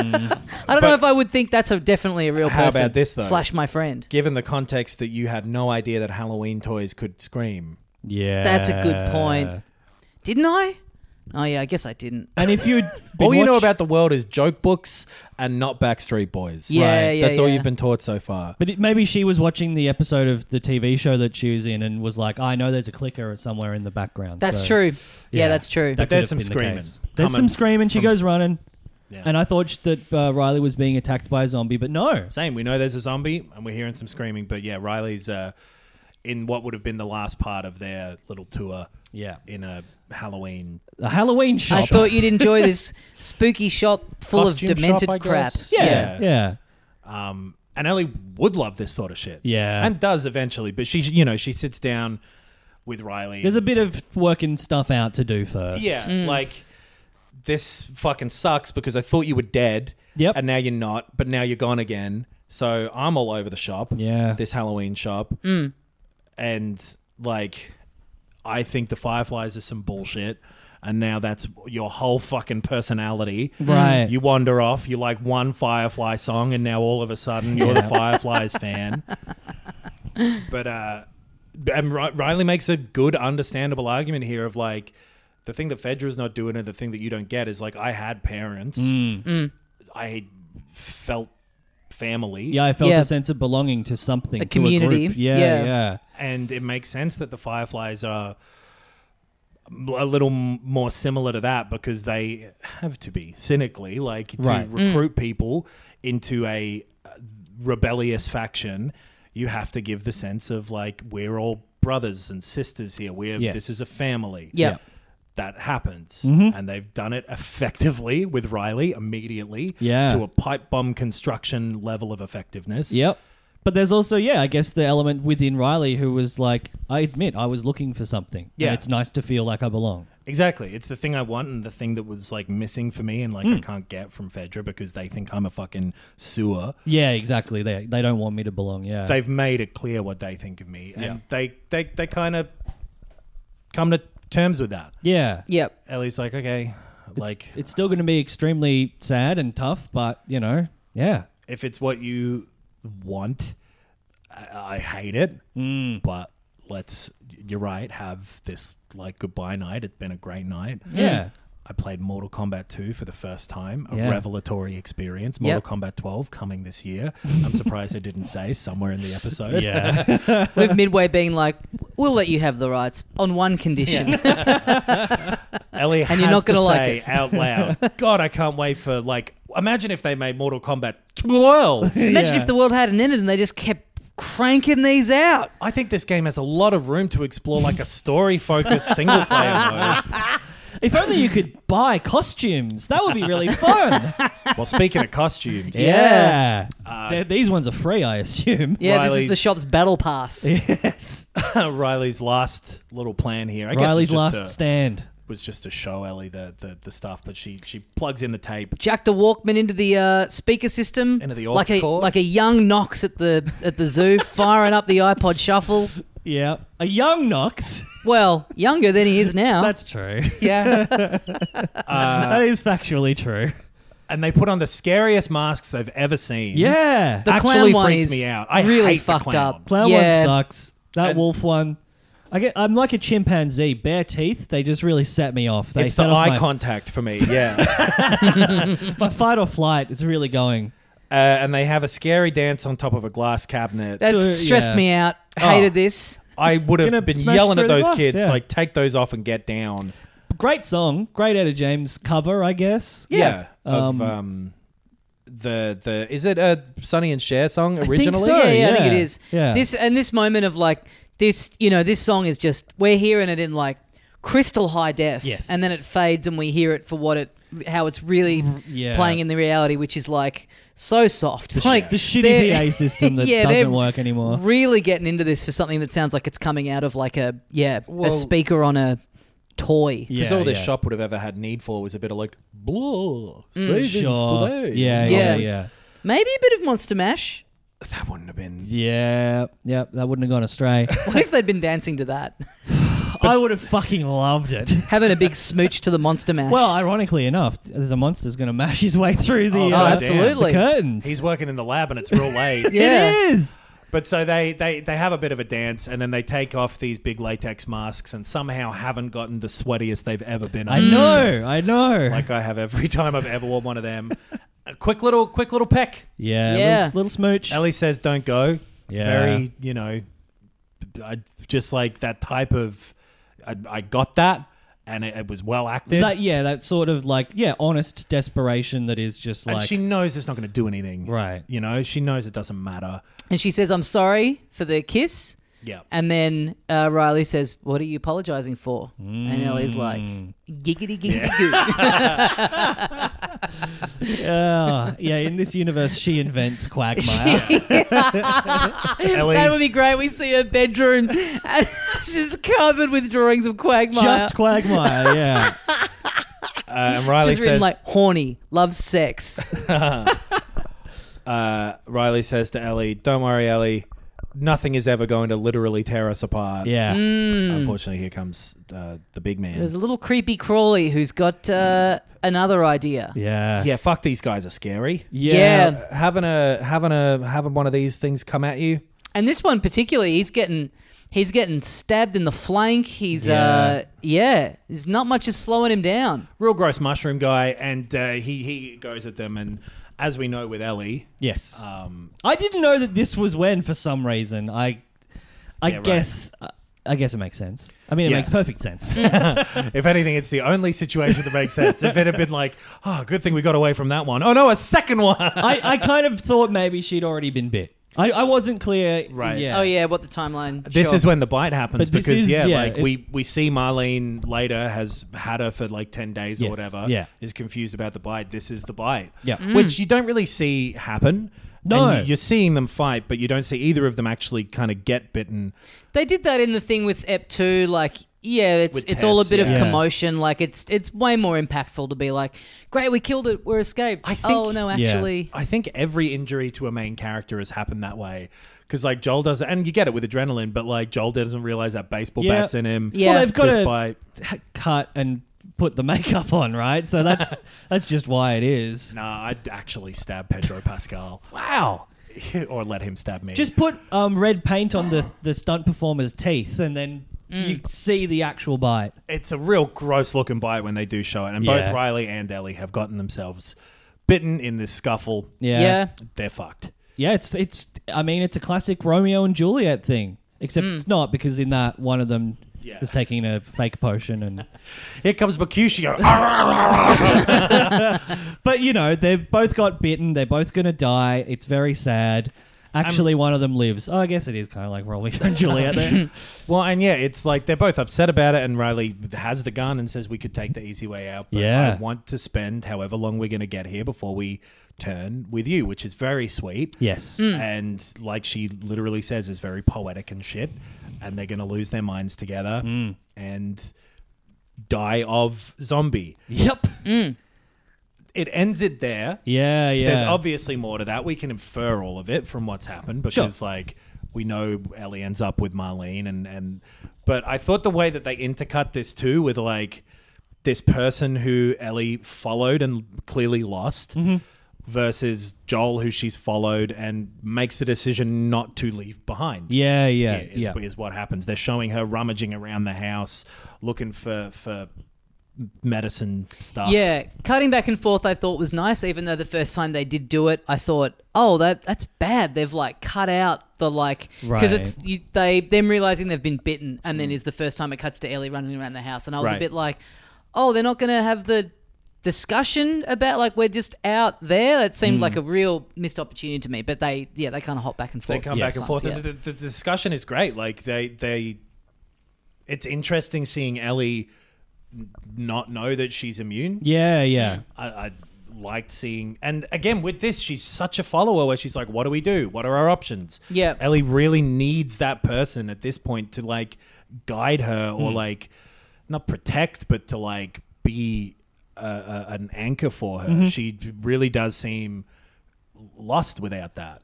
don't know if I would think that's a, definitely a real How person. about this, though? Slash my friend. Given the context that you had no idea that Halloween toys could scream. yeah. That's a good point. Didn't I? Oh yeah, I guess I didn't. And if you'd been All you know watch- about the world is joke books and not Backstreet Boys. Yeah, Right. yeah, That's all yeah. you've been taught so far. But it, maybe she was watching the episode of the T V show that she was in and was like, I know there's a clicker somewhere in the background. That's So true. Yeah, yeah. that's true. that But could there's have some been the screaming case. There's coming some screaming. She from- goes running. Yeah. And I thought that uh, Riley was being attacked by a zombie, but no. Same. We know there's a zombie and we're hearing some screaming. But yeah, Riley's uh, in what would have been the last part of their little tour Yeah. in a Halloween. The Halloween shop. I thought you'd enjoy this spooky shop full Costume of demented shop, I crap. guess. Yeah. Yeah. Um, and Ellie would love this sort of shit. Yeah. And does eventually. But she, you know, she sits down with Riley. There's a and- bit of working stuff out to do first. Yeah, like this fucking sucks because I thought you were dead. Yep. And now you're not, but now you're gone again. So I'm all over the shop. Yeah. This Halloween shop. And like, I think the Fireflies are some bullshit. And now that's your whole fucking personality. Right. You wander off, you like one Firefly song, and now all of a sudden you're the Fireflies fan. But uh, and Ri- Riley makes a good, understandable argument here of like, the thing that Fedra's not doing and the thing that you don't get is like, I had parents. I felt family. Yeah, I felt Yeah. a sense of belonging to something, A to community. group. Yeah, Yeah. yeah. And it makes sense that the Fireflies are a little m- more similar to that because they have to be cynically like to Right. recruit people into a uh, rebellious faction. You have to give the sense of like we're all brothers and sisters here. We're Yes. this is a family. Yeah. That happens, Mm-hmm. and they've done it effectively with Riley immediately. Yeah. to a pipe bomb construction level of effectiveness. Yep. But there's also, yeah, I guess the element within Riley who was like, I admit, I was looking for something. Yeah. And it's nice to feel like I belong. Exactly. It's the thing I want and the thing that was like missing for me and like Hmm. I can't get from Fedra because they think I'm a fucking sewer. Yeah, exactly. They they don't want me to belong. Yeah. They've made it clear what they think of me. And Yeah. they, they, they kind of come to terms with that. yeah. Yep. Ellie's like, okay, It's, like it's still going to be extremely sad and tough, but, you know, yeah. if it's what you want, I, I hate it. Mm. But let's, you're right, have this like goodbye night. It's been a great night. Yeah. I played Mortal Kombat two for the first time, a Yeah. revelatory experience. Yep. Mortal Kombat twelve coming this year. I'm surprised I didn't say somewhere in the episode. Yeah. With Midway being like, we'll let you have the rights on one condition. Ellie And has you're not to gonna like say it. out loud, God, I can't wait for, like, imagine if they made Mortal Kombat twelve. Imagine Yeah. if the world hadn't ended and they just kept cranking these out. I think this game has a lot of room to explore, like, a story-focused single-player mode. If only you could buy costumes. That would be really fun. Well, speaking of costumes, Yeah. Uh, They're- these ones are free, I assume. Yeah, this is the Riley's- shop's battle pass. Yes. Riley's last little plan here, I guess, Riley's was last just to, stand. was just to show Ellie the, the, the stuff, but she, she plugs in the tape. Jacked a Walkman into the uh, speaker system, Into the aux like a cord. like a young Knox at the at the zoo, firing up the iPod Shuffle. Yeah. A young Knox. Well, younger than he is now. That's true. Yeah. that is factually true. And they put on the scariest masks I've ever seen. Yeah. the actually clown one freaked is me out. I really hate the fucked clown. up. Clown yeah. one sucks. That And- wolf one. I get, I'm like a chimpanzee. Bare teeth, they just really set me off. They It's the set off eye my, contact for me, yeah. my fight or flight is really going. uh, and they have a scary dance on top of a glass cabinet. That Do- stressed yeah. me out. Oh. Hated this. I would Gonna have been smash yelling through at the those glass, kids, yeah. like, take those off and get down. Great song, great Etta James cover, I guess. Yeah. Um, Of, um, the, the, is it a Sonny and Cher song I think originally? so. yeah, yeah, I think yeah. it is. Yeah. This and this moment of like this, you know, this song is just we're hearing it in like crystal high def, Yes. and then it fades and we hear it for what it, how it's really yeah. playing in the reality, which is like so soft, The, sh- like the shitty they're- P A system that Yeah, they're doesn't work anymore. Really getting into this for something that sounds like it's coming out of like a yeah Well- a speaker on a toy. Because Yeah, all this yeah. shop would have ever had need for was a bit of like, blah, Mm. savings Sure. today. Yeah, Yeah. yeah, yeah. Maybe a bit of Monster Mash. That wouldn't have been... Yeah, yeah, that wouldn't have gone astray. What if they'd been dancing to that, I would have fucking loved it. having a big smooch to the Monster Mash? Well, ironically enough, there's a monster's going to mash his way through the, Oh, oh, uh, absolutely. the curtains. He's working in the lab and it's real late. Yeah. It is. But so they, they, they have a bit of a dance and then they take off these big latex masks and somehow haven't gotten the sweatiest they've ever been. I on. know, I know. Like I have every time I've ever worn one of them. A quick little quick little peck. yeah, Yeah. Little, little smooch. Ellie says don't go. Yeah. Very, you know, I just like that type of I, I got that and it, it was well acted. That, yeah, that sort of like, yeah, honest desperation that is just and like... she knows it's not going to do anything. Right. You know, she knows it doesn't matter. And she says, "I'm sorry for the kiss." Yeah. And then uh, Riley says, "What are you apologizing for?" And Ellie's like, "Giggity giggity goo." Uh, yeah, in this universe, she invents Quagmire. Ellie, That would be great. We see her bedroom and it's just covered with drawings of Quagmire. Just Quagmire, yeah. uh, and Riley Just written says like horny, loves sex. uh, Riley says to Ellie, "Don't worry, Ellie. Nothing is ever going to literally tear us apart." Yeah. Unfortunately, here comes uh, the big man. There's a little creepy crawly who's got uh, another idea. Yeah. Yeah, fuck, these guys are scary. Yeah. Yeah. Having a having a having one of these things come at you. And this one particularly, he's getting he's getting stabbed in the flank. He's Yeah. uh yeah, there's not much is slowing him down. Real gross mushroom guy, and uh, he he goes at them, and as we know with Ellie, Yes. um, I didn't know that this was when, for some reason. I I Yeah, right. guess... I guess it makes sense. I mean, it Yeah. makes perfect sense. if anything, it's the only situation that makes sense. If it had been like, oh, good thing we got away from that one. Oh no, a second one. I, I kind of thought maybe she'd already been bit. I, I wasn't clear. Right. Yeah. Oh yeah, what the timeline? This Sure. is when the bite happens But this because is- yeah, yeah, like it- we we see Marlene later has had her for like ten days or Yes, whatever. yeah. Is confused about the bite. This is the bite. Yeah. Mm. Which you don't really see happen. No. And you- you're seeing them fight, but you don't see either of them actually kind of get bitten. They did that in the thing with Ep two, like yeah, it's With it's all a Tess, bit of yeah. Yeah. commotion. Like it's it's way more impactful to be like, great, we killed it, we're escaped. I think- oh no, Yeah. actually, I think every injury to a main character has happened that way. Because like Joel does, and you get it with adrenaline, but like Joel doesn't realize that baseball Yeah. bat's in him. Yeah. Well, they've got This to bite. h- cut and put the makeup on, right? So that's that's just why it is. Nah, I'd actually stab Pedro Pascal. Wow. Or let him stab me. Just put um, red paint on the, the stunt performer's teeth and then you see the actual bite. It's a real gross looking bite when they do show it. And Yeah. both Riley and Ellie have gotten themselves bitten in this scuffle. Yeah. yeah. They're fucked. Yeah, it's it's. I mean, it's a classic Romeo and Juliet thing, except it's not because in that one of them Yeah. was taking a fake potion, and Here comes Mercutio. but you know they've both got bitten. They're both gonna die. It's very sad. Actually, one of them lives. Oh, I guess it is kind of like Romeo and Juliet there. Well, and yeah, it's like they're both upset about it, and Riley has the gun and says we could take the easy way out. But Yeah. I want to spend however long we're going to get here before we turn with you, which is very sweet. Yes. And like she literally says, is very poetic and shit. And they're going to lose their minds together and die of zombie. Yep. It ends it there. Yeah. Yeah. There's obviously more to that. We can infer all of it from what's happened because, like, we know Ellie ends up with Marlene, and and. But I thought the way that they intercut this too, with like this person who Ellie followed and clearly lost, versus Joel, who she's followed and makes the decision not to leave behind. Yeah, yeah, Here is, yeah. is what happens. They're showing her rummaging around the house, looking for for medicine stuff. Yeah, cutting back and forth I thought was nice, even though the first time they did do it, I thought, oh, that that's bad. They've like cut out the like because Right. it's you, they them realizing they've been bitten, and then is the first time it cuts to Ellie running around the house, and I was a Right. bit like, oh, they're not going to have the discussion about like we're just out there. That seemed like a real missed opportunity to me. But they, yeah, they kind of hop back and They forth. come Yes. back and forth, Yeah. and the, the discussion is great. Like they they, it's interesting seeing Ellie n- not know that she's immune. Yeah, yeah. I, I liked seeing, and again with this, she's such a follower where she's like, "What do we do? What are our options?" Yeah. Ellie really needs that person at this point to like guide her or like not protect, but to like be a, a, an anchor for her. She really does seem lost without that.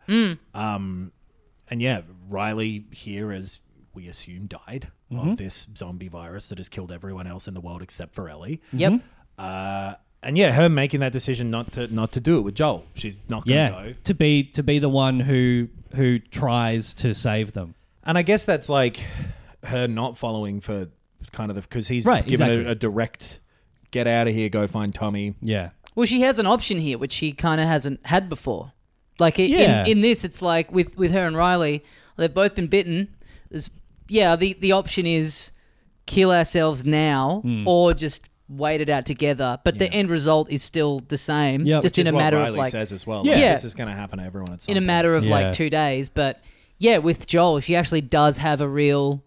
Um, and yeah, Riley here, as we assume, died of this zombie virus that has killed everyone else in the world except for Ellie. Yep. Uh, and yeah, her making that decision not to not to do it with Joel. She's not going to Yeah, go. to be to be the one who who tries to save them. And I guess that's like her not following for kind of the because he's Right, given exactly. a, a direct get out of here, go find Tommy. Yeah. Well, she has an option here, which she kind of hasn't had before. Like i- Yeah. in, in this, it's like with, with her and Riley, they've both been bitten. There's, yeah, the, the option is kill ourselves now Hmm. or just wait it out together. But the end result is still the same, Yep. just Which in is a what matter Riley of like says as well. Yeah. Like, Yeah. this is going to happen to everyone at some in a point. matter of Yeah. like two days. But yeah, with Joel, she actually does have a real,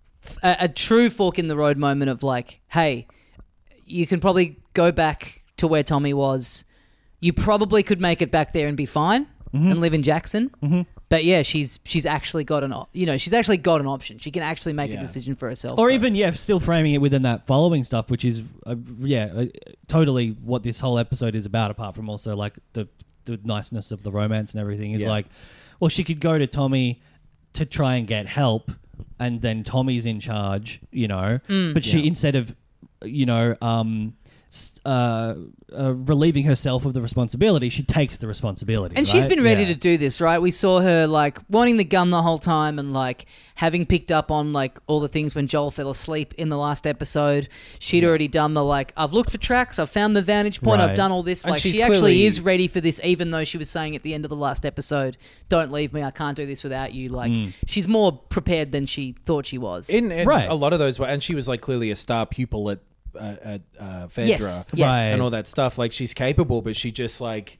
a, a true fork in the road moment of like, hey, you can probably go back to where Tommy was. You probably could make it back there and be fine Mm-hmm. and live in Jackson. Mm-hmm. But yeah, she's she's actually got an op- you know she's actually got an option. She can actually make Yeah. a decision for herself. Or even yeah, still framing it within that following stuff, which is uh, yeah, uh, totally what this whole episode is about. Apart from also like the the niceness of the romance and everything is Yeah. like, well, she could go to Tommy to try and get help, and then Tommy's in charge, you know. But she Yeah. instead of you know um, s- uh, uh, relieving herself of the responsibility, she takes the responsibility. And she's right? been ready Yeah. to do this, right? We saw her like wanting the gun the whole time and like having picked up on like all the things when Joel fell asleep in the last episode. She'd already done the like, I've looked for tracks, I've found the vantage point, Right. I've done all this. And Like she's she actually clearly- is ready for this, even though she was saying at the end of the last episode, don't leave me, I can't do this without you. Like she's more prepared than she thought she was. In, in Right. a lot of those, and she was like clearly a star pupil at uh, at uh, Fedra Yes, yes. Right. and all that stuff. Like she's capable, but she just like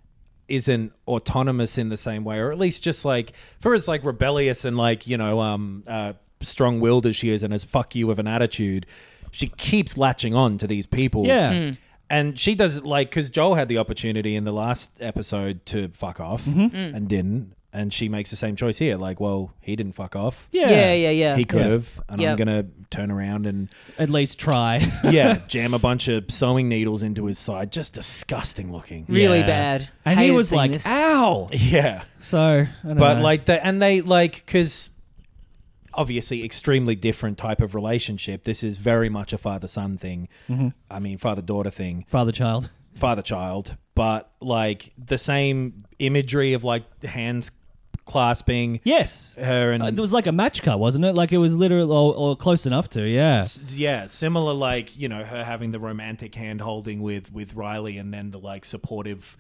isn't autonomous in the same way, or at least just like for as like rebellious and like you know um uh, strong-willed as she is and as fuck you of an attitude, she keeps latching on to these people. Yeah. Mm. And she does it like because Joel had the opportunity in the last episode to fuck off Mm-hmm. and didn't, and she makes the same choice here. Like, well, he didn't fuck off. Yeah. yeah, yeah, yeah. He could Yeah. have, and Yep. I'm gonna turn around and At least try. yeah, jam a bunch of sewing needles into his side. Just disgusting looking. Really Yeah. bad. And he Hated was seeing like, this. ow. Yeah, So, I don't but know. like the and they like because obviously extremely different type of relationship. This is very much a father son thing. Mm-hmm. I mean, father daughter thing. father child. Father child, but like the same imagery of like the hands clasping Yes. her and Uh, it was like a match cut, wasn't it? Like it was literally or, or close enough to, yeah. S- yeah, similar like you know her having the romantic hand holding with with Riley, and then the like supportive,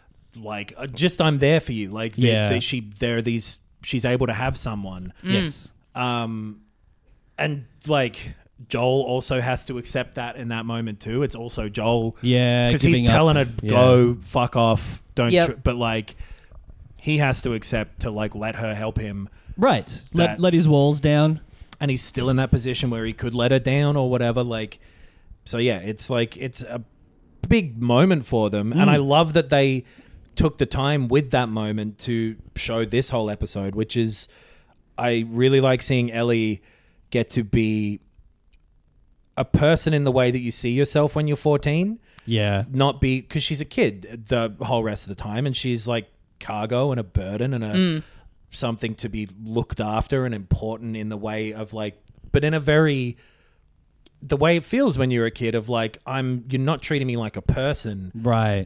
like uh, just I'm there for you. Like they- Yeah. they, she there are these she's able to have someone, Yes. um, and like Joel also has to accept that in that moment too. It's also Joel, Yeah, because he's giving up. telling her Yeah. go fuck off, don't. Yep. Tr-, but like he has to accept to like let her help him. Right. Let, That- let his walls down. And he's still in that position where he could let her down or whatever. Like, so yeah, it's like it's a big moment for them, and I love that they took the time with that moment to show this whole episode, which is I really like seeing Ellie get to be a person in the way that you see yourself when you're fourteen, Yeah. not be because she's a kid the whole rest of the time, and she's like cargo and a burden and a something to be looked after and important in the way of like, but in a very the way it feels when you're a kid of like I'm you're not treating me like a person, Right.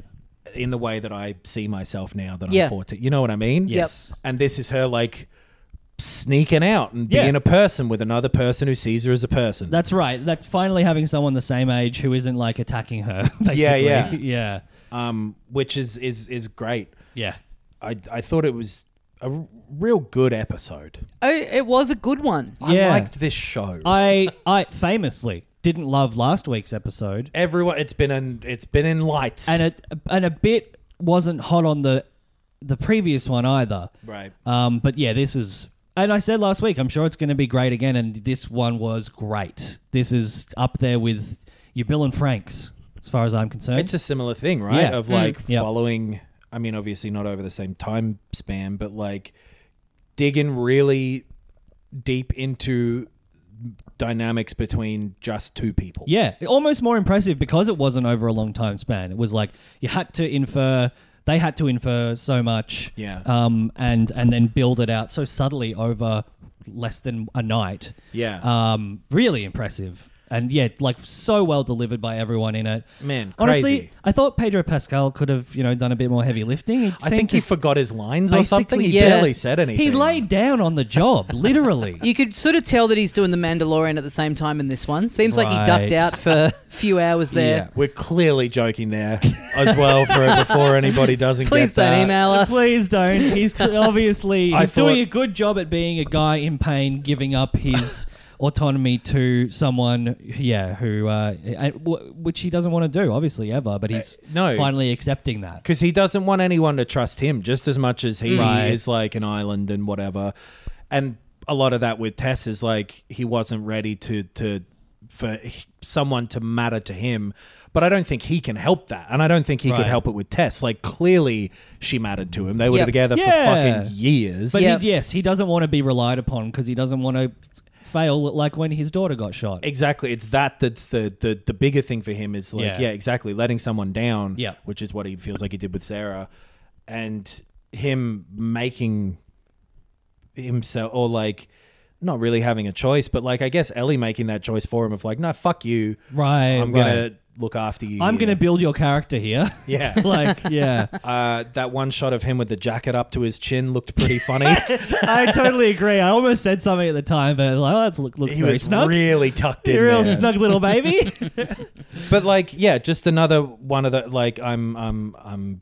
in the way that I see myself now that Yeah. I'm fourteen. You know what I mean? Yes. And this is her like sneaking out and Yeah. being a person with another person who sees her as a person. That's right. That finally having someone the same age who isn't like attacking her. Basically. Yeah, yeah. yeah, um, which is is is great. yeah. I I thought it was a r- real good episode. Oh, it was a good one. Yeah. I liked this show. I I famously didn't love last week's episode, Everyone, it's been in it's been in lights. and it and a bit wasn't hot on the the previous one either. right. Um, but yeah, this is. And I said last week, I'm sure it's going to be great again, and this one was great. This is up there with your Bill and Frank's, as far as I'm concerned. It's a similar thing, right? Yeah. Of Mm. like Yep. following. I mean, obviously not over the same time span, but like digging really deep into dynamics between just two people. Yeah, almost more impressive because it wasn't over a long time span. It was like you had to infer, they had to infer so much, Yeah. um, and and then build it out so subtly over less than a night. Yeah. Um, really impressive. And yeah, like so well delivered by everyone in it. Man, Honestly, crazy. I thought Pedro Pascal could have, you know, done a bit more heavy lifting. He I seemed think to he forgot his lines or something. He yeah. barely said anything. He laid down on the job, literally. You could sort of tell that he's doing the Mandalorian at the same time in this one. Seems like he Right. ducked out for a few hours there. Yeah. We're clearly joking there as well for before anybody doesn't Please get don't that. email us. Please don't. He's cl- obviously I he's doing thought- a good job at being a guy in pain, giving up his autonomy to someone, yeah, who uh, and w- which he doesn't want to do, obviously ever. But he's Uh, no. finally accepting that. Because he doesn't want anyone to trust him just as much as he Right. is like an island and whatever. And a lot of that with Tess is like he wasn't ready to to for h- someone to matter to him. But I don't think he can help that, and I don't think he Right. could help it with Tess. Like clearly, she mattered to him. They were Yep. together Yeah. for fucking years. But Yeah. he, yes, he doesn't want to be relied upon because he doesn't want to fail like when his daughter got shot. Exactly. It's that that's the, the, the bigger thing for him is like, Yeah. yeah, exactly. Letting someone down, Yeah. which is what he feels like he did with Sarah. And him making himself, or like, not really having a choice, but like, I guess Ellie making that choice for him of like, no, fuck you. Right. I'm right. going to look after you. I'm here." going to build your character here. Yeah. like, yeah. Uh, that one shot of him with the jacket up to his chin looked pretty funny. I totally agree. I almost said something at the time, but like, oh, that look, looks he very was snug. really tucked in You're a real there. snug little baby. But like, yeah, just another one of the like. I'm, I'm, I'm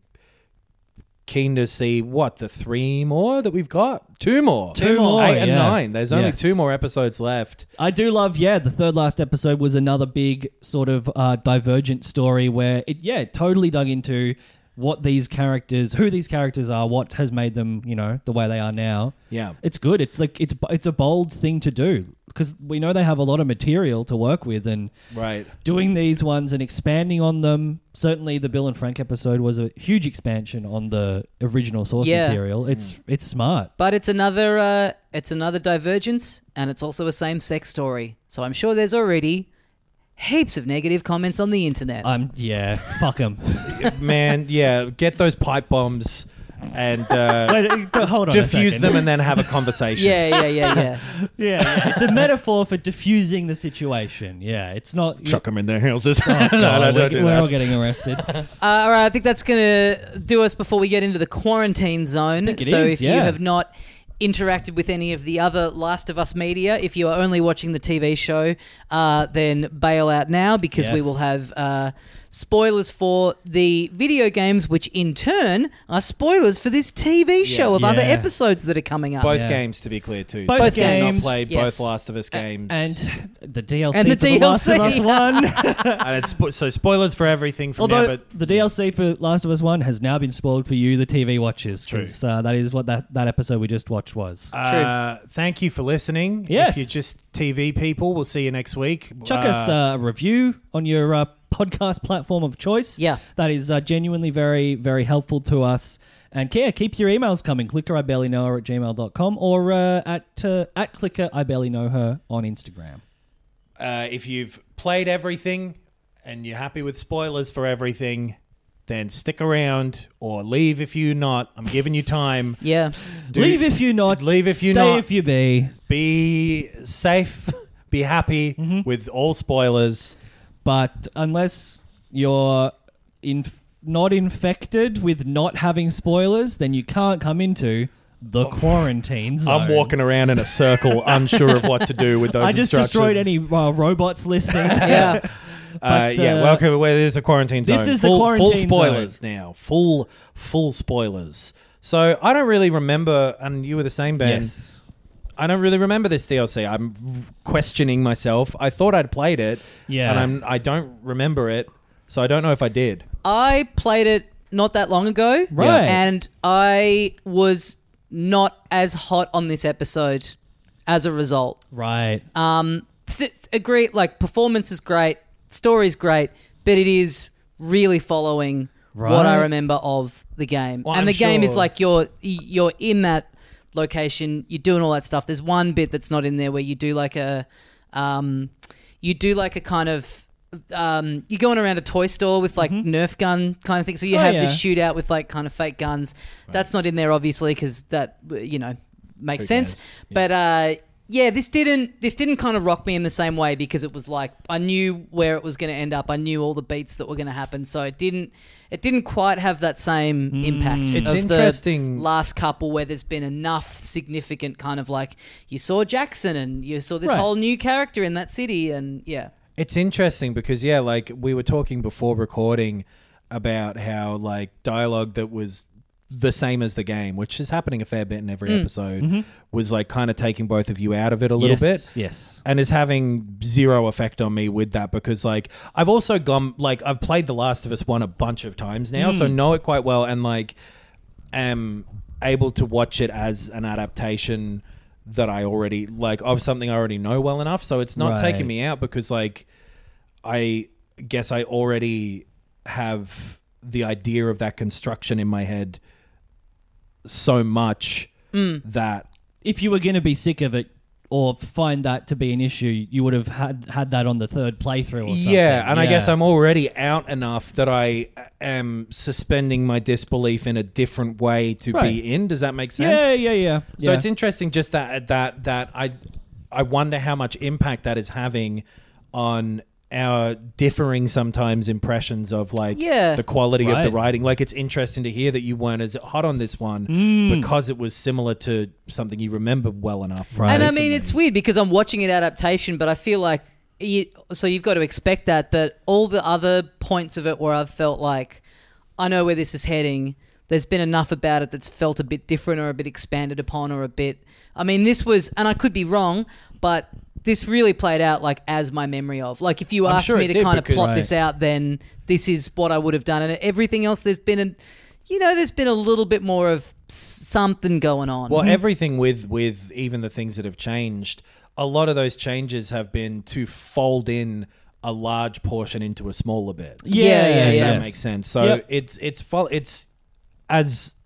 keen to see what the three more that we've got. Two more, Two more, eight and yeah. nine. There's only Yes. two more episodes left. I do love, yeah, the third last episode was another big sort of uh, divergent story where it, yeah, it totally dug into what these characters, who these characters are, what has made them, you know, the way they are now. Yeah, It's good. It's like it's it's a bold thing to do because we know they have a lot of material to work with, and right. doing these ones and expanding on them. Certainly, the Bill and Frank episode was a huge expansion on the original source Yeah. material. It's it's smart. But it's another uh, it's another divergence, and it's also a same-sex story. So I'm sure there's already heaps of negative comments on the internet. Um, yeah, fuck them. Man, yeah, get those pipe bombs and uh, Wait, uh, hold on. a diffuse second. them and then have a conversation. yeah, yeah, yeah, yeah. Yeah, yeah, it's a metaphor for diffusing the situation. Yeah, it's not. Chuck them in their houses. Oh, God, no, no, we're, don't do Oh, we're that. all getting arrested. Uh, all right, I think that's going to do us before we get into the quarantine zone. think it so is, if you yeah. have not interacted with any of the other Last of Us media, if you are only watching the T V show, uh, then bail out now because we Yes. will have uh, spoilers for the video games, which in turn are spoilers for this T V show of other Yeah. episodes that are coming up. Both Yeah. games, to be clear, too. Both so if you've games, not played yes. both Last of Us games. And the D L C And the for The Last of D L C. Us one. And it's spo- so spoilers for everything from Although now, but the D L C for Last of Us one has now been spoiled for you, the T V watchers, True. because uh, that is what that, that episode we just watched was. Uh, thank you for listening. Yes. If you're just T V people, we'll see you next week. Chuck Uh, us a review on your uh, podcast platform of choice. Yeah. That is uh, genuinely very, very helpful to us. And yeah, keep your emails coming. Clicker I barely know her at gmail dot com or uh, at, uh, at Clicker I barely know her on Instagram. Uh, if you've played everything and you're happy with spoilers for everything, then stick around or leave if you're not. I'm giving you time. Yeah. Do- leave if you not. Leave if you stay not. if you be. Be safe. Be happy Mm-hmm. with all spoilers. But unless you're in not infected with not having spoilers, then you can't come into the quarantine zone. I'm walking around in a circle, unsure of what to do with those I just instructions. destroyed any uh, robots listening. Yeah. Uh, But, yeah, uh, welcome. Where there's the quarantine zone. this is the full, quarantine full spoilers now. Full, full spoilers. So I don't really remember, and you were the same, Ben. Yes. I don't really remember this D L C. I'm questioning myself. I thought I'd played it, Yeah. and I'm, I don't remember it, so I don't know if I did. I played it not that long ago. Right. And I was not as hot on this episode as a result. Right. Um, s- s- agree, like, performance is great, story's great, but it is really following what I Right. remember of the game. Well, and I'm the game is sure- like you're you're in that location, you're doing all that stuff. There's one bit that's not in there where you do like a um, you do like a kind of um, you're going around a toy store with like Nerf gun kind of thing. So you Oh, have yeah. this shootout with like kind of fake guns. That's not in there obviously because that you know makes Who sense. cares? But uh, yeah, this didn't this didn't kind of rock me in the same way because it was like I knew where it was going to end up. I knew all the beats that were going to happen. So it didn't it didn't quite have that same impact. It's of interesting- The last couple where there's been enough significant kind of like you saw Jackson and you saw this Right. whole new character in that city and yeah. It's interesting because, yeah, like we were talking before recording about how like dialogue that was the same as the game, which is happening a fair bit in every episode, was like kind of taking both of you out of it a little yes. bit. Yes. And is having zero effect on me with that because like I've also gone like I've played The Last of Us one a bunch of times now, so know it quite well and like am able to watch it as an adaptation that I already like of something I already know well enough. So it's not Right. taking me out because like I guess I already have the idea of that construction in my head so much that If you were going to be sick of it or find that to be an issue, you would have had had that on the third playthrough or something. yeah, and I guess Yeah. I'm already out enough that I am suspending my disbelief in a different way to Right. be in. Does that make sense? Yeah, yeah, yeah. So yeah. it's interesting just that that that I I wonder how much impact that is having on our differing sometimes impressions of like Yeah. the quality of the Right. writing. Like it's interesting to hear that you weren't as hot on this one Mm. because it was similar to something you remember well enough. Right. And I recently. mean, it's weird because I'm watching an adaptation, but I feel like you, so you've got to expect that. But all the other points of it where I've felt like I know where this is heading. There's been enough about it that's felt a bit different or a bit expanded upon or a bit. I mean, this was, and I could be wrong, but this really played out like as my memory of. Like if you I'm asked sure me it to did kind of because- plot Right. this out, then this is what I would have done. And everything else, there's been a, you know, there's been a little bit more of something going on. Well, everything with with even the things that have changed, a lot of those changes have been to fold in a large portion into a smaller bit. Yeah, Yeah, yeah, If yeah. that yes. makes sense. So Yep. it's it's fol- it's as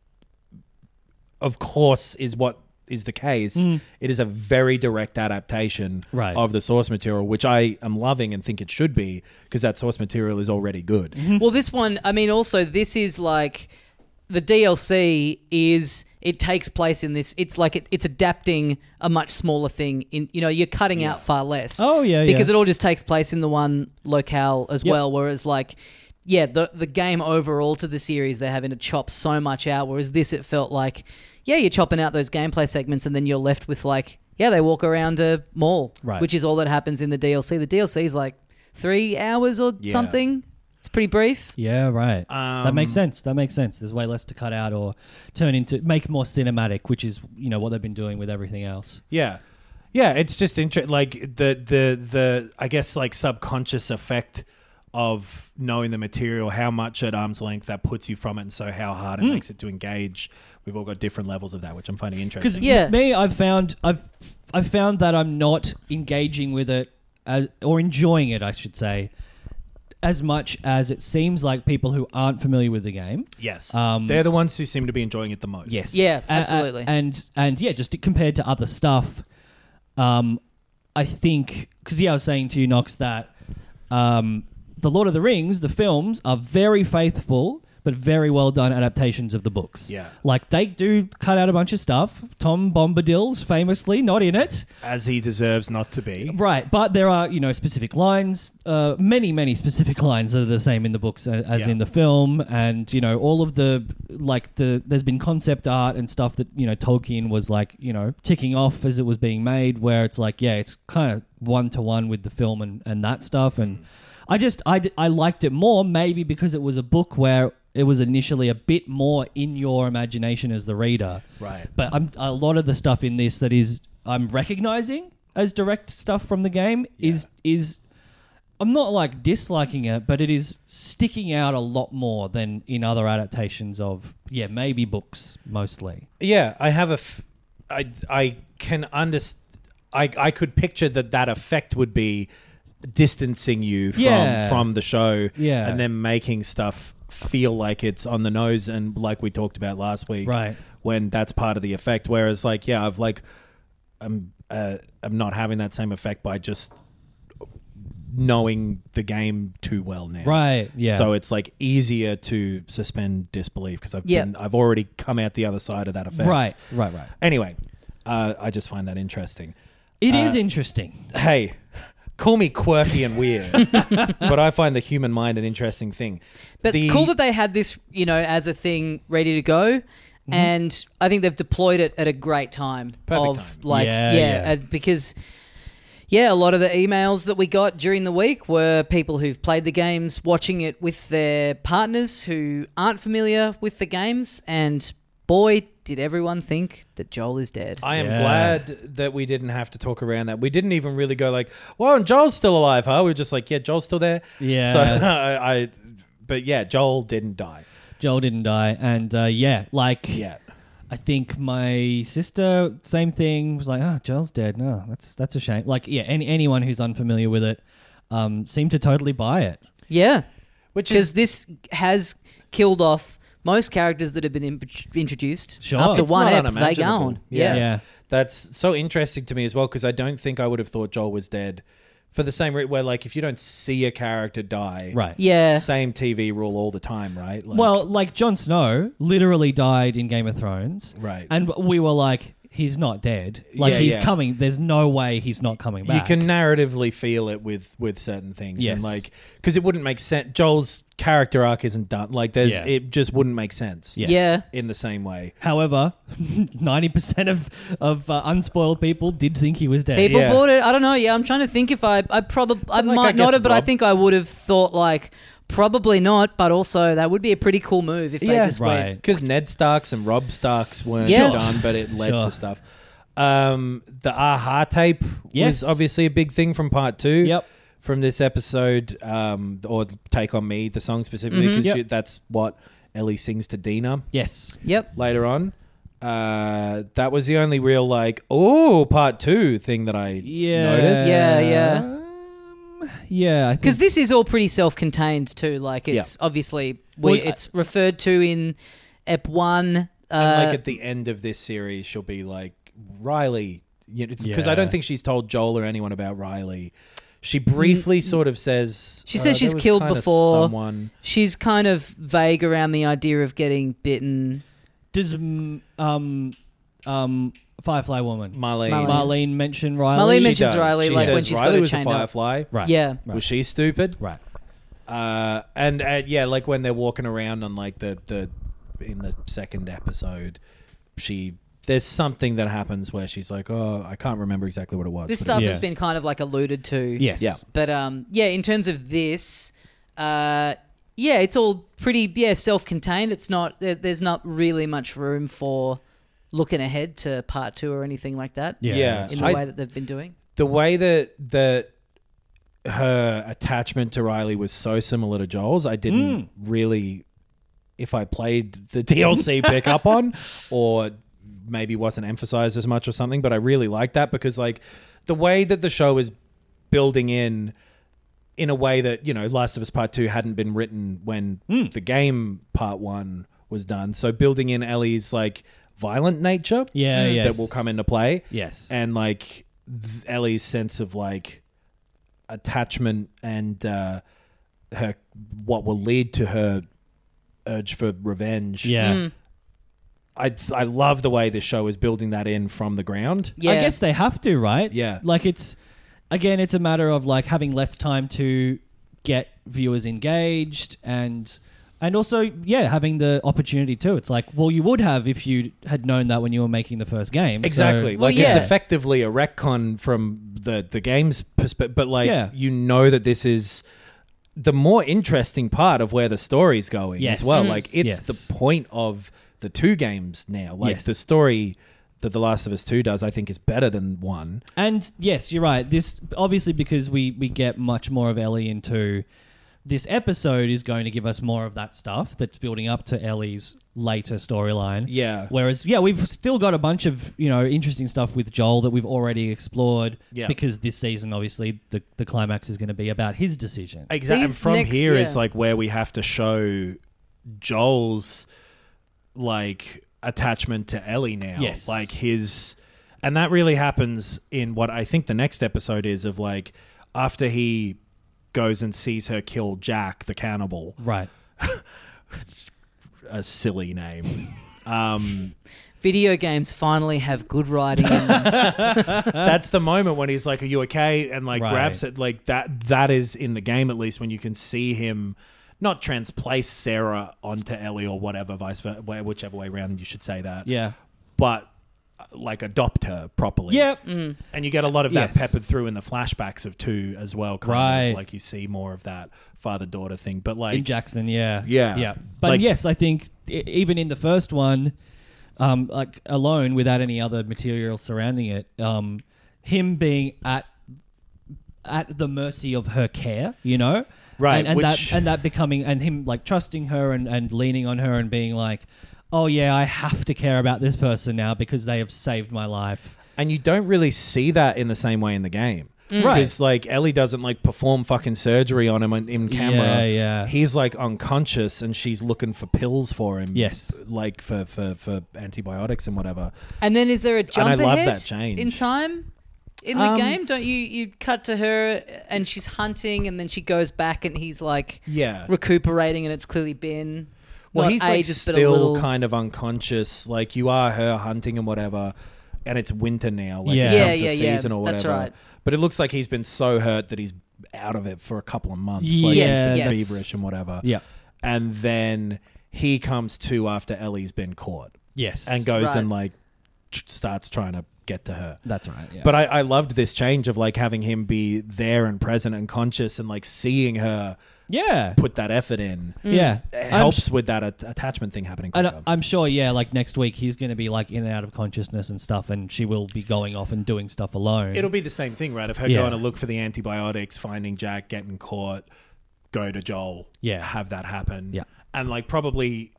of course is what is the case. It is a very direct adaptation Right. of the source material, which I am loving and think it should be because that source material is already good. Well, this one, I mean, also, this is like the D L C is it takes place in this. It's like it, it's adapting a much smaller thing. In you know, you're cutting out far less. Oh, yeah, because yeah. it all just takes place in the one locale as Yep. well. Whereas, like, yeah, the the game overall to the series, they're having to chop so much out. Whereas this, it felt like, yeah, you're chopping out those gameplay segments, and then you're left with like, yeah, they walk around a mall, Right. which is all that happens in the D L C. The D L C is like three hours or Yeah. something. It's pretty brief. Yeah, right. that makes Um, sense. That makes sense. There's way less to cut out or turn into, make more cinematic, which is, you know, what they've been doing with everything else. Yeah. Yeah, it's just interesting. Like the the the I guess like subconscious effect of knowing the material, how much at arm's length that puts you from it, and so how hard it Mm. makes it to engage. We've all got different levels of that, which I'm finding Because interesting. Yeah. me, I've found I've I've found that I'm not engaging with it as, or enjoying it, I should say, as much as it seems like people who aren't familiar with the game. Yes, Um, they're the ones who seem to be enjoying it the most. Yes. Yeah, A- a- absolutely. and and yeah, just compared to other stuff, um, I think because yeah, I was saying to you, Knox, that um, the Lord of the Rings, the films, are very faithful but very well done adaptations of the books. Yeah. Like, they do cut out a bunch of stuff. Tom Bombadil's famously not in it. As he deserves not to be. Right, but there are, you know, specific lines, uh, many, many specific lines that are the same in the books as, as Yeah. in the film, and, you know, all of the, like, the, there's been concept art and stuff that, you know, Tolkien was, like, you know, ticking off as it was being made, where it's like, yeah, it's kind of one-to-one with the film and, and that stuff, and I just, I, I liked it more, maybe because it was a book where it was initially a bit more in your imagination as the reader. Right. But I'm, a lot of the stuff in this that is I'm recognizing as direct stuff from the game is is I'm not like disliking it, but it is sticking out a lot more than in other adaptations of yeah maybe books mostly. Yeah, I have a. F- I I can understand. I I could picture that that effect would be distancing you from Yeah. from the show, Yeah. and then making stuff feel like it's on the nose, and like we talked about last week, Right. when that's part of the effect. Whereas, like, yeah, I've like, I'm uh, I'm not having that same effect by just knowing the game too well now. Right. Yeah. So it's like easier to suspend disbelief because I've Yeah. been I've already come out the other side of that effect. right. Right. Right. Anyway, uh, I just find that interesting. It is Uh, interesting. Hey, call me quirky and weird, but I find the human mind an interesting thing. But The- cool that they had this, you know, as a thing ready to go. And I think they've deployed it at a great time. Perfect of time. like, Yeah, yeah, yeah. uh, because yeah, a lot of the emails that we got during the week were people who've played the games, watching it with their partners who aren't familiar with the games, and boy, did everyone think that Joel is dead. I am Yeah. glad that we didn't have to talk around that. We didn't even really go like, well, and Joel's still alive, huh? We were just like, yeah, Joel's still there. Yeah. So I, I, but yeah, Joel didn't die Joel didn't die, and uh, yeah, like yet. I think my sister, same thing, was like, "Oh, Joel's dead. No, that's that's a shame." Like, yeah, any, anyone who's unfamiliar with it um, seemed to totally buy it. Yeah, Which because is this has killed off most characters that have been in- introduced. Sure. After It's one not ep, they unimaginable. gone. Yeah. Yeah. Yeah, That's so interesting to me as well, because I don't think I would have thought Joel was dead for the same reason where, like, if you don't see a character die, right. Yeah. same T V rule all the time, right? Like, Well, like Jon Snow literally died in Game of Thrones, right. and we were like, "He's not dead. Like Yeah, he's yeah. coming. There's no way he's not coming you back." can narratively feel it with with certain things, Yes. and like, because it wouldn't make sense. Joel's character arc isn't done. Like, there's Yeah. it just wouldn't make sense. Yes. Yeah. In the same way. However, ninety percent of of uh, unspoiled people did think he was dead. People Yeah. bought it. I don't know. Yeah, I'm trying to think if I, I probably, I like, I might not guess have, but I Rob- think I would have thought like probably not. But also that would be a pretty cool move if they Yeah. just Right. went. Because Ned Starks and Rob Starks weren't Yeah. done, but it led Sure. to stuff. Um, the Aha tape Yes. was obviously a big thing from part two. Yep. From this episode, um, or Take on Me, the song specifically, because Yep. that's what Ellie sings to Dina Yes. Yep. later on. Uh, that was the only real like, oh, part two thing that I Yeah. noticed. Yeah, yeah. Um, yeah. I think Because this is all pretty self-contained too. Like it's obviously we, Well, it's referred to in Ep One. Uh, And like at the end of this series, she'll be like, Riley, because Yeah. I don't think she's told Joel or anyone about Riley. She briefly sort of says She uh, says there she's was killed kinda before. someone. she's kind of vague around the idea of getting bitten. does mm, um um Firefly Woman Marlene. Marlene. Marlene mention Riley? Marlene She mentions does. Riley, She like, says when she's got Riley her was a chained up. firefly. Right. Yeah. Right. Was she stupid? Right. Uh, and uh, yeah, like when they're walking around on like the, the in the second episode, she there's something that happens where she's like, oh, I can't remember exactly what it was. This but stuff Yeah. has been kind of like alluded to. Yes. Yeah. But um, yeah, in terms of this, uh, yeah, it's all pretty yeah self-contained. It's not there, there's not really much room for looking ahead to part two or anything like that. Yeah. Yeah. that's in true. the I- way that they've been doing. the way that that her attachment to Riley was so similar to Joel's, I didn't Mm. really, if I played the D L C, pick up on, or maybe wasn't emphasized as much or something. But I really like that because like the way that the show is building in. In a way that, you know, Last of Us Part two hadn't been written when Mm. the game Part one was done. So building in Ellie's, like, violent nature Yeah, Mm. yes. that will come into play. Yes. And, like, th- Ellie's sense of, like, attachment and uh, her what will lead to her urge for revenge. Yeah. Mm. I I love the way this show is building that in from the ground. Yeah. I guess they have to, right? Yeah. Like it's, again, it's a matter of like having less time to get viewers engaged and and also, yeah, having the opportunity too. It's like, well, you would have if you had known that when you were making the first game. So- Exactly. Well, like it's yeah. effectively a retcon from the the game's perspective, but like Yeah. you know that this is the more interesting part of where the story's going Yes. as well. Mm. Like it's Yes. the point of the two games now. Like Yes. the story that The Last of Us two does, I think, is better than one. And yes, you're right. This obviously because we we get much more of Ellie into this episode is going to give us more of that stuff that's building up to Ellie's later storyline. Yeah. Whereas, yeah, we've still got a bunch of, you know, interesting stuff with Joel that we've already explored. Yeah. Because this season, obviously, the, the climax is going to be about his decision. Exactly. And These from next- here is yeah. like where we have to show Joel's like attachment to Ellie now. Yes. Like his, and that really happens in what I think the next episode is of like after he goes and sees her kill Jack the cannibal. Right. It's a silly name. Um, Video games finally have good writing in them. that's the moment when he's like, "Are you okay?" and like Right. grabs it. Like that. That is in the game at least when you can see him not transplace Sarah onto Ellie or whatever, vice versa, whichever way around you should say that. Yeah. But uh, like adopt her properly. Yep. Mm. And you get a lot of that Yes. peppered through in the flashbacks of two as well. Kind Right. Of, like you see more of that father-daughter thing. But like, In Jackson, yeah. Yeah. Yeah. But Like- yes, I think e- even in the first one, um, like alone without any other material surrounding it, um, him being at at the mercy of her care, you know? Right, And, and which- that and that becoming and him like trusting her and, and leaning on her and being like, oh yeah, I have to care about this person now because they have saved my life. and you don't really see that in the same way in the game. Right. Because like Ellie doesn't like perform fucking surgery on him in, in camera. Yeah, yeah. He's like unconscious and she's looking for pills for him. Yes. Like for, for, for antibiotics and whatever. And then is there a jump I love ahead that change. in time in the Um, game? Don't you you cut to her and she's hunting and then she goes back and he's like Yeah. recuperating and it's clearly been Well, not he's like ages, but a still little- kind of unconscious. Like you are her hunting and whatever, and it's winter now. Like Yeah. it Yeah, jumps yeah, a yeah. season or That's whatever. right. But it looks like he's been so hurt that he's out of it for a couple of months. Yes, Like yes. feverish and whatever. Yeah. And then he comes to after Ellie's been caught Yes. and goes Right. and like tr- starts trying to get to her. That's right. Yeah. But I, I loved this change of like having him be there and present and conscious and like seeing her yeah. put that effort in. Yeah. It I'm helps with that at- attachment thing happening. And quicker. I'm sure, yeah, like next week he's going to be like in and out of consciousness and stuff, and she will be going off and doing stuff alone. It'll be the same thing, right? Of her Yeah. going to look for the antibiotics, finding Jack, getting caught, go to Joel, Yeah. have that happen, Yeah. and like probably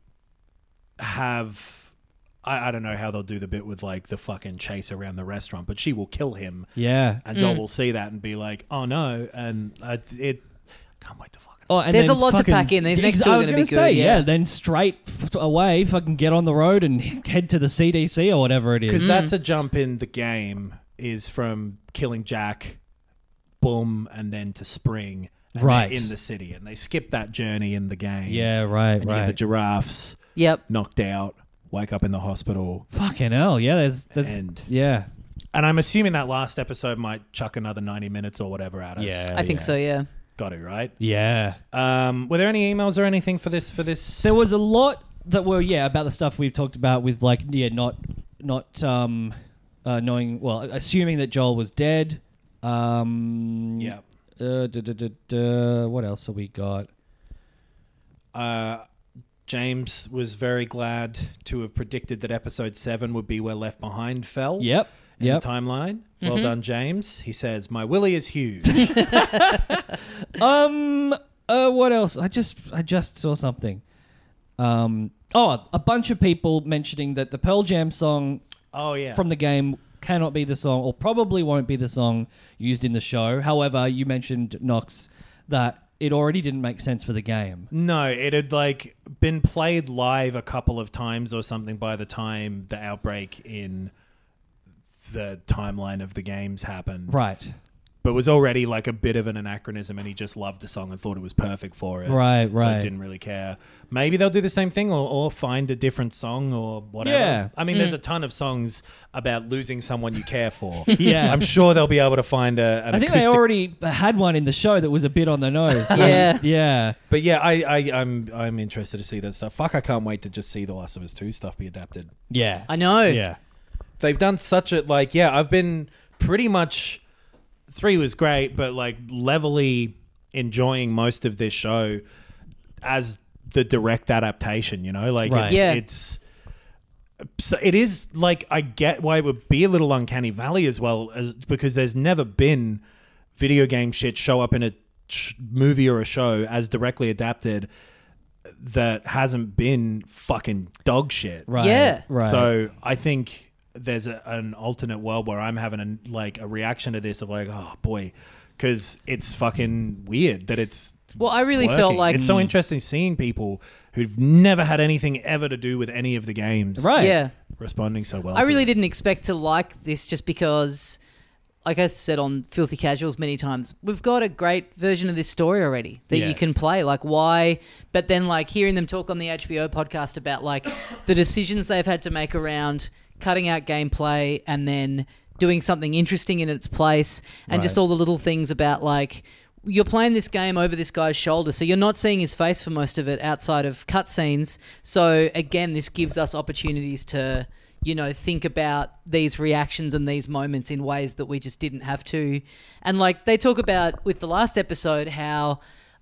have. I, I don't know how they'll do the bit with like the fucking chase around the restaurant, but she will kill him, yeah. and Joel will see that and be like, "Oh no!" And I, it can't wait to fucking. Oh, and There's then a lot to fucking- pack in. These next two I are was gonna gonna be good, say, yeah. Then straight f- away, fucking get on the road and head to the C D C or whatever it Because is. that's a jump in the game is from killing Jack, boom, and then to Spring, and Right. they're in the city, and they skip that journey in the game. Yeah, right, and you get the right. giraffes Yep. knocked out, wake up in the hospital, Fucking hell, yeah. There's, there's, and yeah, and I'm assuming that last episode might chuck another ninety minutes or whatever at us. Yeah. I think so, yeah. got it right. yeah. Um, were there any emails or anything for this? For this, There was a lot that were, yeah, about the stuff we've talked about with like, yeah, not, not um, uh, knowing, well, assuming that Joel was dead. Um, yeah. Uh, duh, duh, duh, duh, what else have we got? Uh, James was very glad to have predicted that episode seven would be where Left Behind fell. Yep. In Yep. the timeline. Well Mm-hmm. done, James. He says, "My willy is huge." Um. Uh. What else? I just. I just saw something. Um. Oh, a bunch of people mentioning that the Pearl Jam song oh yeah. from the game cannot be the song, or probably won't be the song used in the show. However, you mentioned, Knox, that it already didn't make sense for the game. No, it had like been played live a couple of times or something by the time the outbreak in the timeline of the games happened. Right. but was already like a bit of an anachronism, and he just loved the song and thought it was perfect for it. Right, So right. he didn't really care. Maybe they'll do the same thing, or, or find a different song or whatever. Yeah. I mean, there's a ton of songs about losing someone you care for. Yeah. I'm sure they'll be able to find a, an I think acoustic. they already had one in the show that was a bit on the nose. So, Yeah. yeah. But yeah, I, I, I'm I'm interested to see that stuff. Fuck, I can't wait to just see The Last of Us two stuff be adapted. Yeah. I know. Yeah. They've done such a like yeah I've been pretty much three was great, but like levelly enjoying most of this show as the direct adaptation, you know, like Right. it's, Yeah. it's so it is like I get why it would be a little uncanny valley as well, as because there's never been video game shit show up in a sh- movie or a show as directly adapted that hasn't been fucking dog shit. Right. Yeah. Right. So I think there's a, an alternate world where I'm having a, like a reaction to this of like, oh boy, because it's fucking weird that it's. Well, I really working. felt like it's so interesting seeing people who've never had anything ever to do with any of the games, Right. yeah. responding so well. I to really it. didn't expect to like this just because, like I said on Filthy Casuals many times, we've got a great version of this story already that Yeah. you can play. Like, why? But then, like, hearing them talk on the H B O podcast about, like, the decisions they've had to make around cutting out gameplay and then doing something interesting in its place, and Right. just all the little things about, like, you're playing this game over this guy's shoulder, so you're not seeing his face for most of it outside of cutscenes. So again, this gives us opportunities to, you know, think about these reactions and these moments in ways that we just didn't have to. And like they talk about with the last episode, how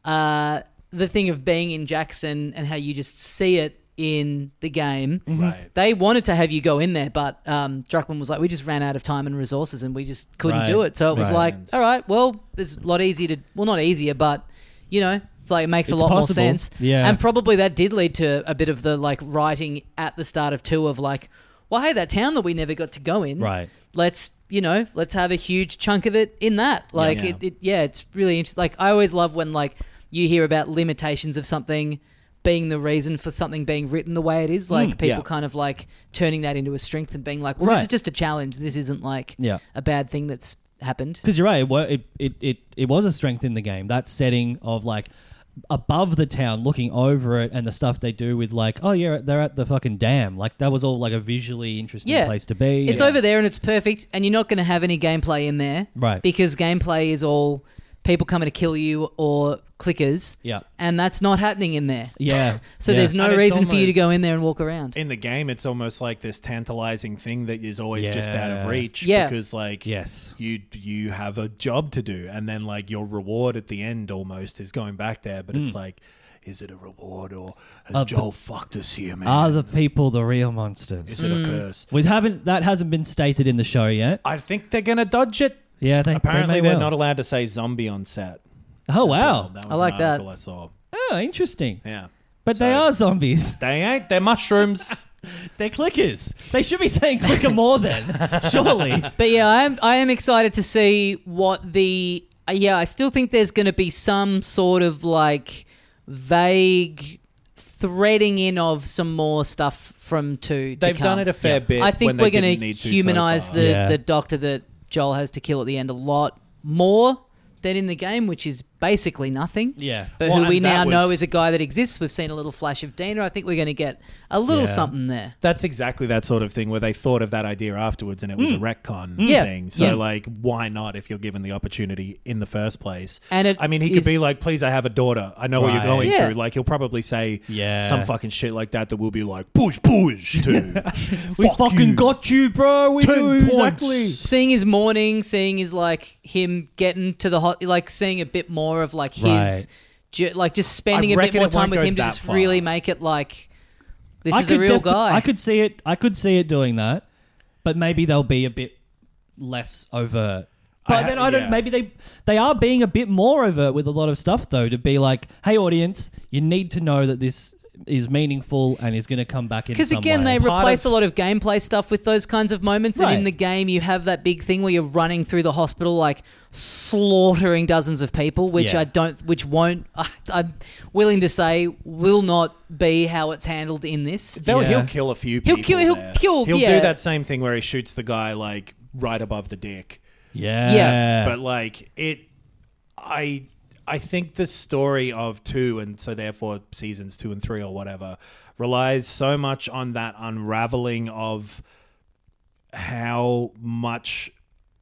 uh, the thing of being in Jackson and how you just see it in the game. Right. They wanted to have you go in there, but um, Druckmann was like, we just ran out of time and resources and we just couldn't Right. do it. So it was Makes like, sense. all right, well, it's a lot easier to, well, not easier, but, you know, it's like it makes It's a lot possible. more sense. Yeah. And probably that did lead to a bit of the like writing at the start of two of like, well, hey, that town that we never got to go in, Right. let's, you know, let's have a huge chunk of it in that. Like, Yeah. It, it, yeah, it's really interesting. Like, I always love when like you hear about limitations of something being the reason for something being written the way it is, like people yeah. kind of like turning that into a strength and being like, well, Right. this is just a challenge. This isn't like Yeah. a bad thing that's happened. Because you're right, it, wa- it, it, it, it was a strength in the game. That setting of like above the town, looking over it, and the stuff they do with like, oh yeah, they're at the fucking dam. Like that was all like a visually interesting Yeah. place to be. It's Yeah. over there and it's perfect, and you're not going to have any gameplay in there, Right. Because gameplay is all people coming to kill you or clickers, Yeah. and that's not happening in there. Yeah. So Yeah. there's no And it's reason for you to almost- go in there and walk around. In the game, it's almost like this tantalizing thing that is always just out Yeah. of reach. Yeah. Because like Yes. you you have a job to do, and then like your reward at the end almost is going back there. But it's like, is it a reward or has Uh, Joel fucked us here, man? Are the people the real monsters? is it a curse? We haven't. That hasn't been stated in the show yet. I think they're gonna dodge it. Yeah, they Apparently, they may they're well. not allowed to say zombie on set. Oh as wow! well. That was I like an that. article I saw. Oh, interesting. Yeah, But So- they are zombies. They ain't. They're mushrooms. They're clickers. They should be saying clicker more then. Surely. But yeah, I am I am excited to see what the uh, yeah, I still think there's going to be some sort of like vague threading in of some more stuff from two. To They've come. done it a fair Yeah. bit. I think when they we're going didn't to need to so humanize far. the Yeah. the doctor that Joel has to kill at the end a lot more than in the game, which is basically nothing. Yeah. But Well, who we and that now know was- is a guy that exists. We've seen a little flash of Dina. I think we're going to get a little Yeah. something there. That's exactly that sort of thing where they thought of that idea afterwards and it was a retcon Yeah. thing. So, Yeah. like, why not if you're given the opportunity in the first place? And it I mean, he is- could be like, please, I have a daughter. I know what you're Right. going Yeah. through. Like, he'll probably say Yeah. some fucking shit like that that will be like, push, push, to. We Fuck fucking you. got you, bro. We Ten do points. exactly. Seeing his morning, seeing his like him getting to the hot, like seeing a bit more of like his, Right. ju- like just spending I a bit reckon more it time won't with go him to that just far. really make it like this I is a could real defi- guy. I could see it. I could see it doing that, but maybe they'll be a bit less overt. But I ha- then I don't. yeah. Maybe they they are being a bit more overt with a lot of stuff though. To be like, hey, audience, you need to know that this is meaningful and is going to come back in. Because some again, way. they Part replace of- a lot of gameplay stuff with those kinds of moments, and Right. in the game, you have that big thing where you're running through the hospital like slaughtering dozens of people, which Yeah. I don't, which won't. I, I'm willing to say will not be how it's handled in this. They'll, Yeah. He'll kill a few He'll people. kill- he'll there. kill- He'll yeah. do that same thing where he shoots the guy, like, right above the dick. Yeah. Yeah. But like it, I I think the story of two, and so therefore seasons two and three or whatever, relies so much on that unraveling of how much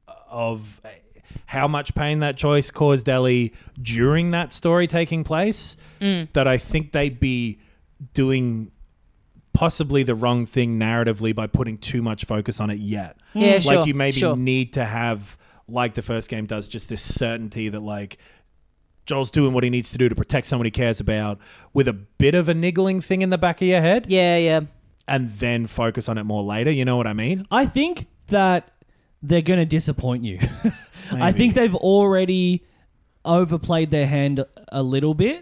of how much pain that choice caused Ellie during that story taking place, Mm. that I think they'd be doing possibly the wrong thing narratively by putting too much focus on it yet. Yeah, Like sure, you maybe sure. need to have, like the first game does, just this certainty that like Joel's doing what he needs to do to protect someone he cares about, with a bit of a niggling thing in the back of your head, Yeah, yeah. and then focus on it more later. You know what I mean? I think that they're going to disappoint you. I Maybe. think they've already overplayed their hand a little bit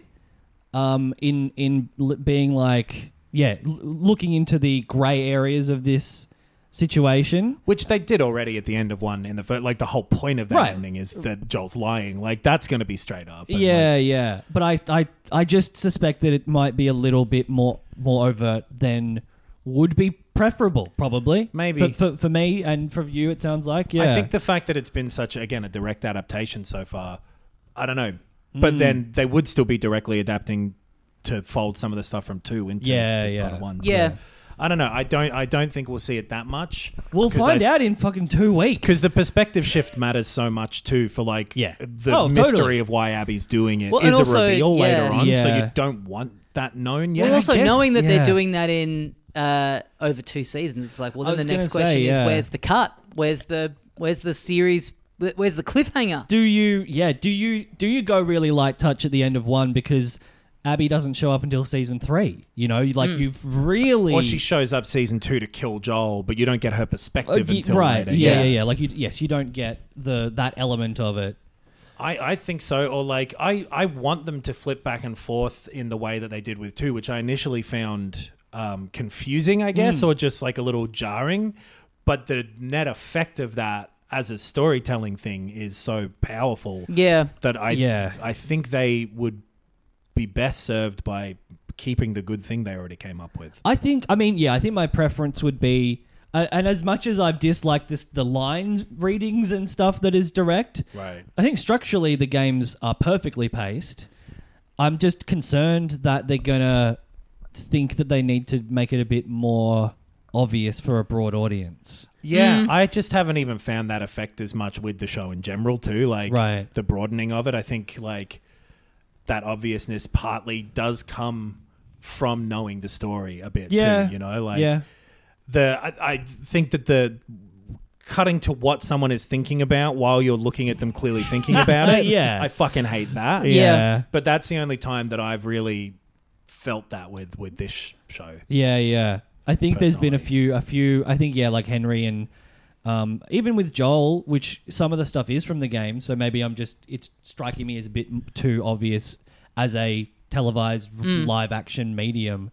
um, in in l- being like, yeah, l- looking into the grey areas of this situation. Which they did already at the end of one in the first, like the whole point of that Right. ending is that Joel's lying. Like that's going to be straight up. And, Yeah, like, yeah. But I, I, I just suspect that it might be a little bit more more overt than would be preferable, probably. Maybe. For, for, for me and for you, it sounds like, yeah. I think the fact that it's been such, again, a direct adaptation so far, I don't know. But Mm. then they would still be directly adapting to fold some of the stuff from two into Yeah, this yeah. part of one. So, Yeah. I don't know. I don't. I don't think we'll see it that much. We'll find out in fucking two weeks. Because the perspective shift matters so much too for like Yeah. the Oh, mystery totally. of why Abby's doing it is Well, and a also, reveal yeah. later on. So Yeah. you don't want that known yet. Well, also guess, knowing that yeah. they're doing that in uh, over two seasons, it's like, well, I then was the next gonna question say, is, yeah. where's the cut? Where's the where's the series? Where's the cliffhanger? Do you, yeah, do you do you go really light touch at the end of one because Abby doesn't show up until season three? You know, like Hmm. you've really... Or she shows up season two to kill Joel, but you don't get her Uh, perspective y- until right, later. yeah, yeah, yeah. Like, you, yes, you don't get the that element of it. I, I think so. Or like I, I want them to flip back and forth in the way that they did with two, which I initially found um, confusing, I guess, Hmm. or just like a little jarring. But the net effect of that as a storytelling thing is so powerful Yeah, that I Yeah. I think they would be best served by keeping the good thing they already came up with. I think, I mean, yeah, I think my preference would be, uh, and as much as I've disliked this, the line readings and stuff that is direct, Right. I think structurally the games are perfectly paced. I'm just concerned that they're gonna think that they need to make it a bit more obvious for a broad audience. Yeah, Mm. I just haven't even found that effect as much with the show in general too. Like Right. the broadening of it. I think like that obviousness partly does come from knowing the story a bit Yeah, too. You know, like yeah, the I, I think that the cutting to what someone is thinking about while you're looking at them clearly thinking about it. Yeah. I fucking hate that. yeah, But that's the only time that I've really felt that with with this sh- show. yeah, yeah. I think there's been a Personally. few, a few. I think yeah, like Henry and um, even with Joel, which some of the stuff is from the game. So maybe I'm just it's striking me as a bit m- too obvious as a televised r- Mm. live action medium.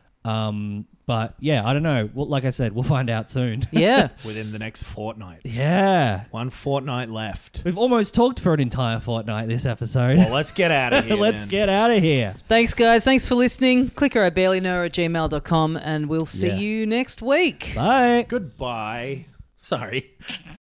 Um, but yeah, I don't know. Well, like I said, we'll find out soon. yeah. Within the next fortnight. Yeah, One fortnight left. we've almost talked for an entire fortnight this episode. Well, let's get out of here. Let's then. get out of here. Thanks, guys. Thanks for listening. Clicker I barely know at gmail dot com, and we'll see Yeah. you next week. Bye. Goodbye. Sorry.